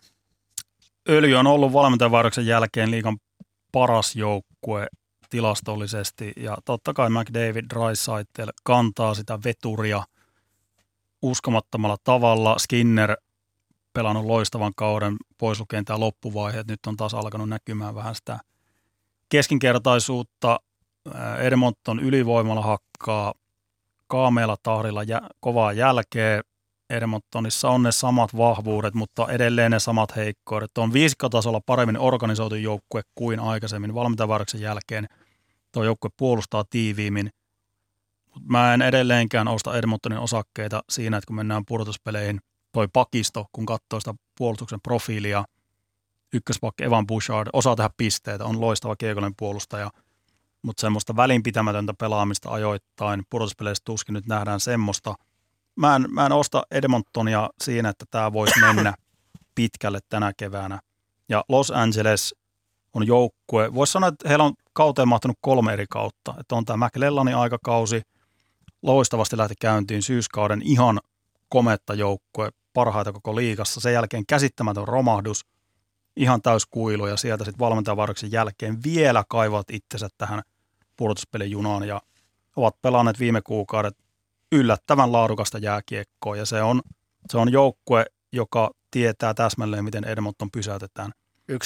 Öljy on ollut valmentajavaihdoksen jälkeen liigan paras joukkue tilastollisesti ja totta kai McDavid, Draisaitl kantaa sitä veturia uskomattomalla tavalla. Skinner pelannut loistavan kauden, pois lukien tämä loppuvaihe, nyt on taas alkanut näkymään vähän sitä keskinkertaisuutta. Edmonton ylivoimalla hakkaa kaameella tahdilla kovaa jälkeä. Edmontonissa on ne samat vahvuudet, mutta edelleen ne samat heikkoudet. On viisikkotasolla paremmin organisoitu joukkue kuin aikaisemmin. Valmentajavaihdoksen jälkeen tuo joukkue puolustaa tiiviimmin. Mä en edelleenkään osta Edmontonin osakkeita siinä, että kun mennään pudotuspeleihin, toi pakisto, kun katsoo sitä puolustuksen profiilia, ykköspakki Evan Bouchard osaa tehdä pisteitä, on loistava kiekollinen puolustaja, mutta semmoista välinpitämätöntä pelaamista ajoittain pudotuspeleissä tuskin nyt nähdään semmoista. Mä en osta Edmontonia siinä, että tämä voisi mennä pitkälle tänä keväänä. Ja Los Angeles on joukkue, voisi sanoa, että heillä on kauteen mahtunut 3 eri kautta. Että on tämä McLellanin aikakausi, loistavasti lähti käyntiin syyskauden ihan kometta joukkue, parhaita koko liigassa. Sen jälkeen käsittämätön romahdus, ihan täys kuilu ja sieltä sitten valmentajavaihdoksen jälkeen vielä kaivaat itsensä tähän pudotuspelijunaan ja ovat pelanneet viime kuukaudet yllättävän laadukasta jääkiekkoa ja se on joukkue, joka tietää täsmälleen, miten Edmonton pysäytetään. 1-3-1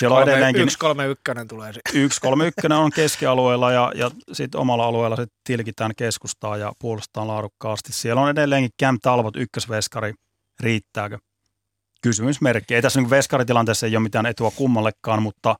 tulee se. 1-3-1 on keskialueella ja sitten omalla alueella sit tilkitään keskustaa ja puolustetaan laadukkaasti. Siellä on edelleenkin Cam Talbot, ykkösveskari. Riittääkö? Kysymysmerkki. Ei tässä niin veskaritilanteessa ei ole mitään etua kummallekaan, mutta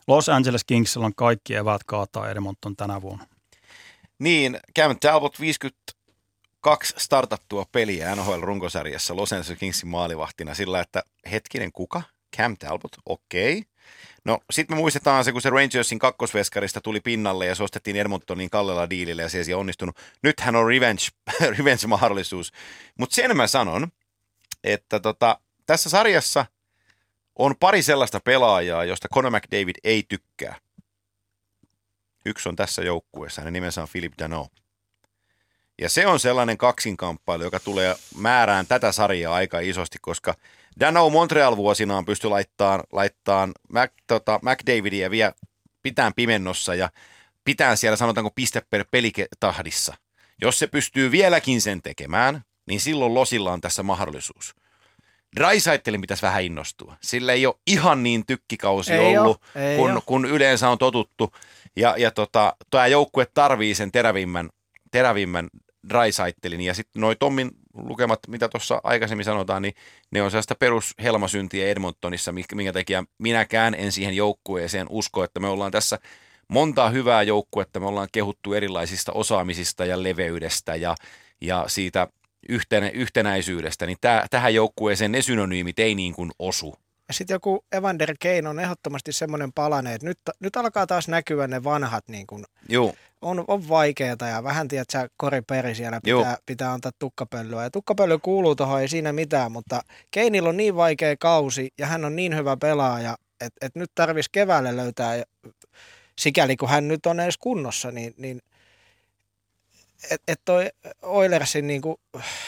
Los Angeles Kingsilla on kaikki eväät kaataa Edmonton tänä vuonna. Niin, Cam Talbot 52 startattua peliä NHL-runkosarjassa Los Angeles Kingsin maalivahtina sillä, että hetkinen kuka? Cam Talbot, okei. No sit me muistetaan se, kun se Rangersin kakkosveskarista tuli pinnalle ja se ostettiin Edmontonin kallella diilille ja se ei onnistunut. Nythän on revenge-mahdollisuus. Mutta sen mä sanon, että tässä sarjassa on pari sellaista pelaajaa, josta Connor McDavid ei tykkää. Yksi on tässä joukkueessa, hänen nimensä on Philippe Danault. Ja se on sellainen kaksinkamppailu, joka tulee määrään tätä sarjaa aika isosti, koska Danault Montreal-vuosinaan pystyi laittamaan McDavidia vielä pitään pimennossa ja pitää siellä sanotaanko piste per pelitahdissa. Jos se pystyy vieläkin sen tekemään, niin silloin Losilla on tässä mahdollisuus. Draisaitlin pitäisi vähän innostua. Sillä ei ole ihan niin tykkikausi ollut, kun yleensä on totuttu. Ja tämä joukkue tarvii sen terävimmän Draisaitlin. Ja sitten noi Tommin lukemat, mitä tuossa aikaisemmin sanotaan, niin ne on sellaista perushelmasyntiä Edmontonissa, minkä takia minäkään en siihen joukkueeseen usko, että me ollaan tässä montaa hyvää joukkuetta. Me ollaan kehuttu erilaisista osaamisista ja leveydestä ja siitä yhtenäisyydestä, niin tähän joukkueeseen ne synonyymit ei niin kuin osu. Ja sitten joku Evander Kane on ehdottomasti semmoinen palanen, että nyt alkaa taas näkyä ne vanhat, niin kuin on vaikeata ja vähän tiedät Corey Perry siellä pitää antaa tukkapölyä. Ja tukkapöly kuuluu tuohon, ei siinä mitään, mutta Kaneilla on niin vaikea kausi ja hän on niin hyvä pelaaja, että nyt tarvitsisi keväälle löytää, sikäli kun hän nyt on edes kunnossa, niin että toi Oilersin niinku,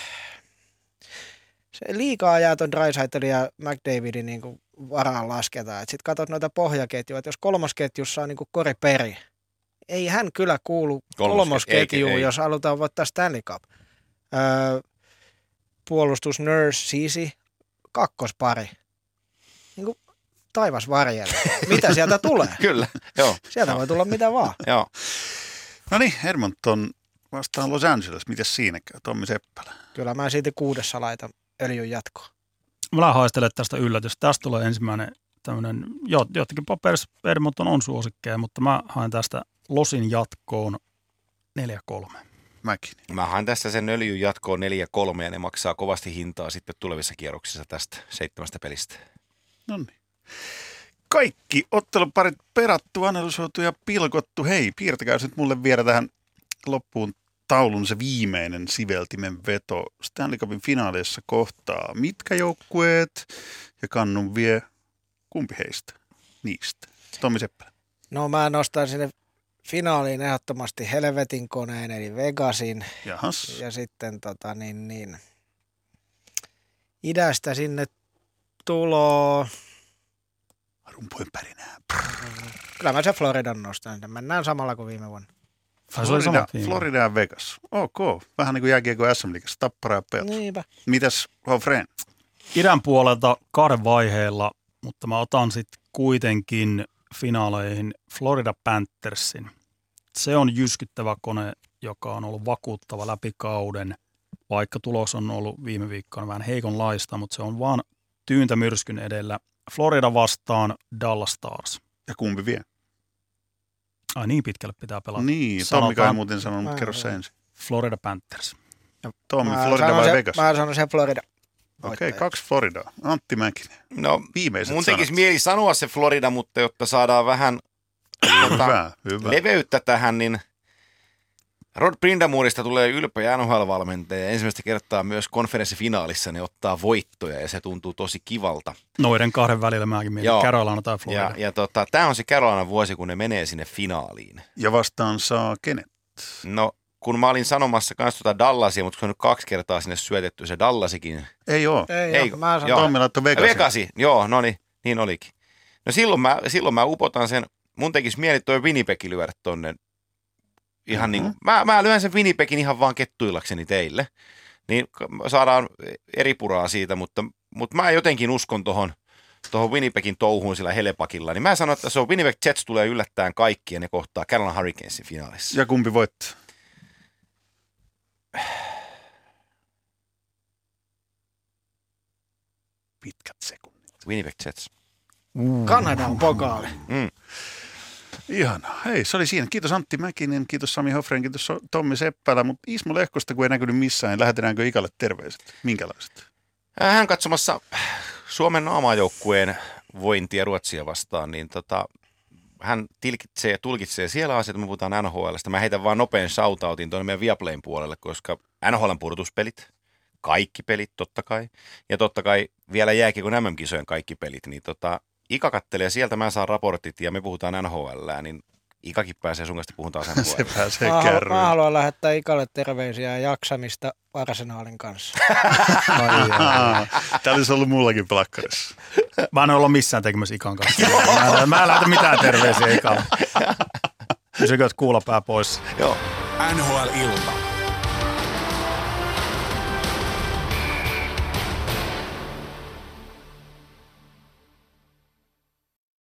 se liikaa jää ton Draisaitlin ja McDavidin niinku varaan lasketaan. Sitten katsot noita pohjaketjuja, että jos kolmosketjussa on niinku Corey Perry, ei hän kyllä kuulu kolmosketjuun, jos halutaan voittaa Stanley Cup. Puolustus Nurse, Sisi, kakkospari. Niinku taivas varjelle. Mitä sieltä tulee? Kyllä, joo. Sieltä voi tulla mitä vaan. Joo. No niin, Edmonton vastaan Los Angeles. Mites siinä käy, Tommi Seppälä? Kyllä mä siitä 6 laitan öljyn jatkoa. Mä haistelen tästä yllätystä. Tästä tulee ensimmäinen tämmöinen, jotenkin paperissa Edmonton on suosikkeja, mutta mä haen tästä Losin jatkoon 4-3. Mäkin. Mä haen tässä sen öljyn jatkoon 4-3 ja ne maksaa kovasti hintaa sitten tulevissa kierroksissa tästä 7 pelistä. No niin. Kaikki otteluparit perattu, analysoitu ja pilkottu. Hei, piirtäkää nyt mulle vielä tähän loppuun taulun se viimeinen siveltimen veto. Stanley Cupin finaaleissa kohtaa mitkä joukkueet ja kannun vie kumpi heistä niistä? Tommi Seppälä. No mä nostan sinne finaaliin ehdottomasti helvetin koneen eli Vegasin. Jahas. Ja sitten idästä sinne tuloo. Rumpujen pärinää. Kyllä mä se Floridan nostan. Mennään samalla kuin viime vuonna. Florida ja Vegas. Ok. Vähän niin kuin jääkiekko SM-liigassa. Tappara ja Pelto. Niinpä. Mitäs Hofreen? Idän puolelta 2 vaiheella, mutta mä otan sitten kuitenkin finaaleihin Florida Panthersin. Se on jyskyttävä kone, joka on ollut vakuuttava läpi kauden, vaikka tulos on ollut viime viikkoina vähän heikonlaista, mutta se on vaan tyyntä myrskyn edellä. Florida vastaan Dallas Stars. Ja kumpi vie? Ai niin pitkälle pitää pelata. Niin, Tommi kai muuten sanonut, mutta kerro se ensin. Florida Panthers. Tommi, Florida vai Vegas? Mä sanon sen Florida. Okei, 2 Floridaa. Antti Mäkinen. No, viimeiset mun sanat. tekisi mieli sanoa se Florida, mutta jotta saadaan vähän hyvä. leveyttä tähän, niin Rod Brindamurista tulee ylpeä NHL-valmentaja. Ensimmäistä kertaa myös konferenssifinaalissa ne ottaa voittoja ja se tuntuu tosi kivalta. Noiden 2 välillä mäkin mietin, Carolina tai Florida. Ja tämä on se Carolina vuosi, kun ne menee sinne finaaliin. Ja vastaan saa kenet? No, kun mä olin sanomassa kanssa Dallasia, mutta kun on nyt 2 kertaa sinne syötetty se Dallasikin. Ei oo. Ei mä sanon. Tommi laittoi Vegasin. Vegasi, joo, no niin olikin. No silloin mä upotan sen, mun tekisi mieli toi Winnipegin lyödä tonne. Ihan niin, mä lyön sen Winnipegin ihan vaan kettuillakseni teille. Niin saadaan eri puraa siitä, mutta mä jotenkin uskon tohon Winnipegin touhuun sillä helepakilla. Niin mä sanon, että se on Winnipeg Jets tulee yllättäen kaikki ja ne kohtaa Carolina Hurricanesin finaalissa. Ja kumpi voittaa? Pitkät sekunnit. Winnipeg Jets. Kanadan pokaali. Ihanaa. Hei, se oli siinä. Kiitos Antti Mäkinen, kiitos Sami Hofren, kiitos Tommi Seppälä, mutta Ismo Lehkosta, kun ei näkynyt missään, niin lähetetäänkö Ikalle terveiset? Minkälaiset? Hän katsomassa Suomen naamajoukkueen vointia Ruotsia vastaan, niin hän tilkitsee ja tulkitsee siellä asiat, me puhutaan NHL:stä. Mä heitän vaan nopean shoutoutin tuonne meidän Viaplayn puolelle, koska NHL:n pudotuspelit, kaikki pelit totta kai, ja totta kai vielä jääkiekon MM-kisojen kaikki pelit, niin Ika kattelee sieltä, mä saan raportit ja me puhutaan NHL:ää, niin Ikakin pääsee sun kanssa puhun taas NHL:ää. Se pääsee Mä haluan lähettää Ikalle terveisiä ja jaksamista Arsenalin kanssa. Tämä olisi ollut mullakin plakkarissa. Mä en ole missään tekemässä Ikan kanssa. Mä en lähetä mitään terveisiä Ikalle. Pysykö kuulopää pois. Joo. NHL-ilta.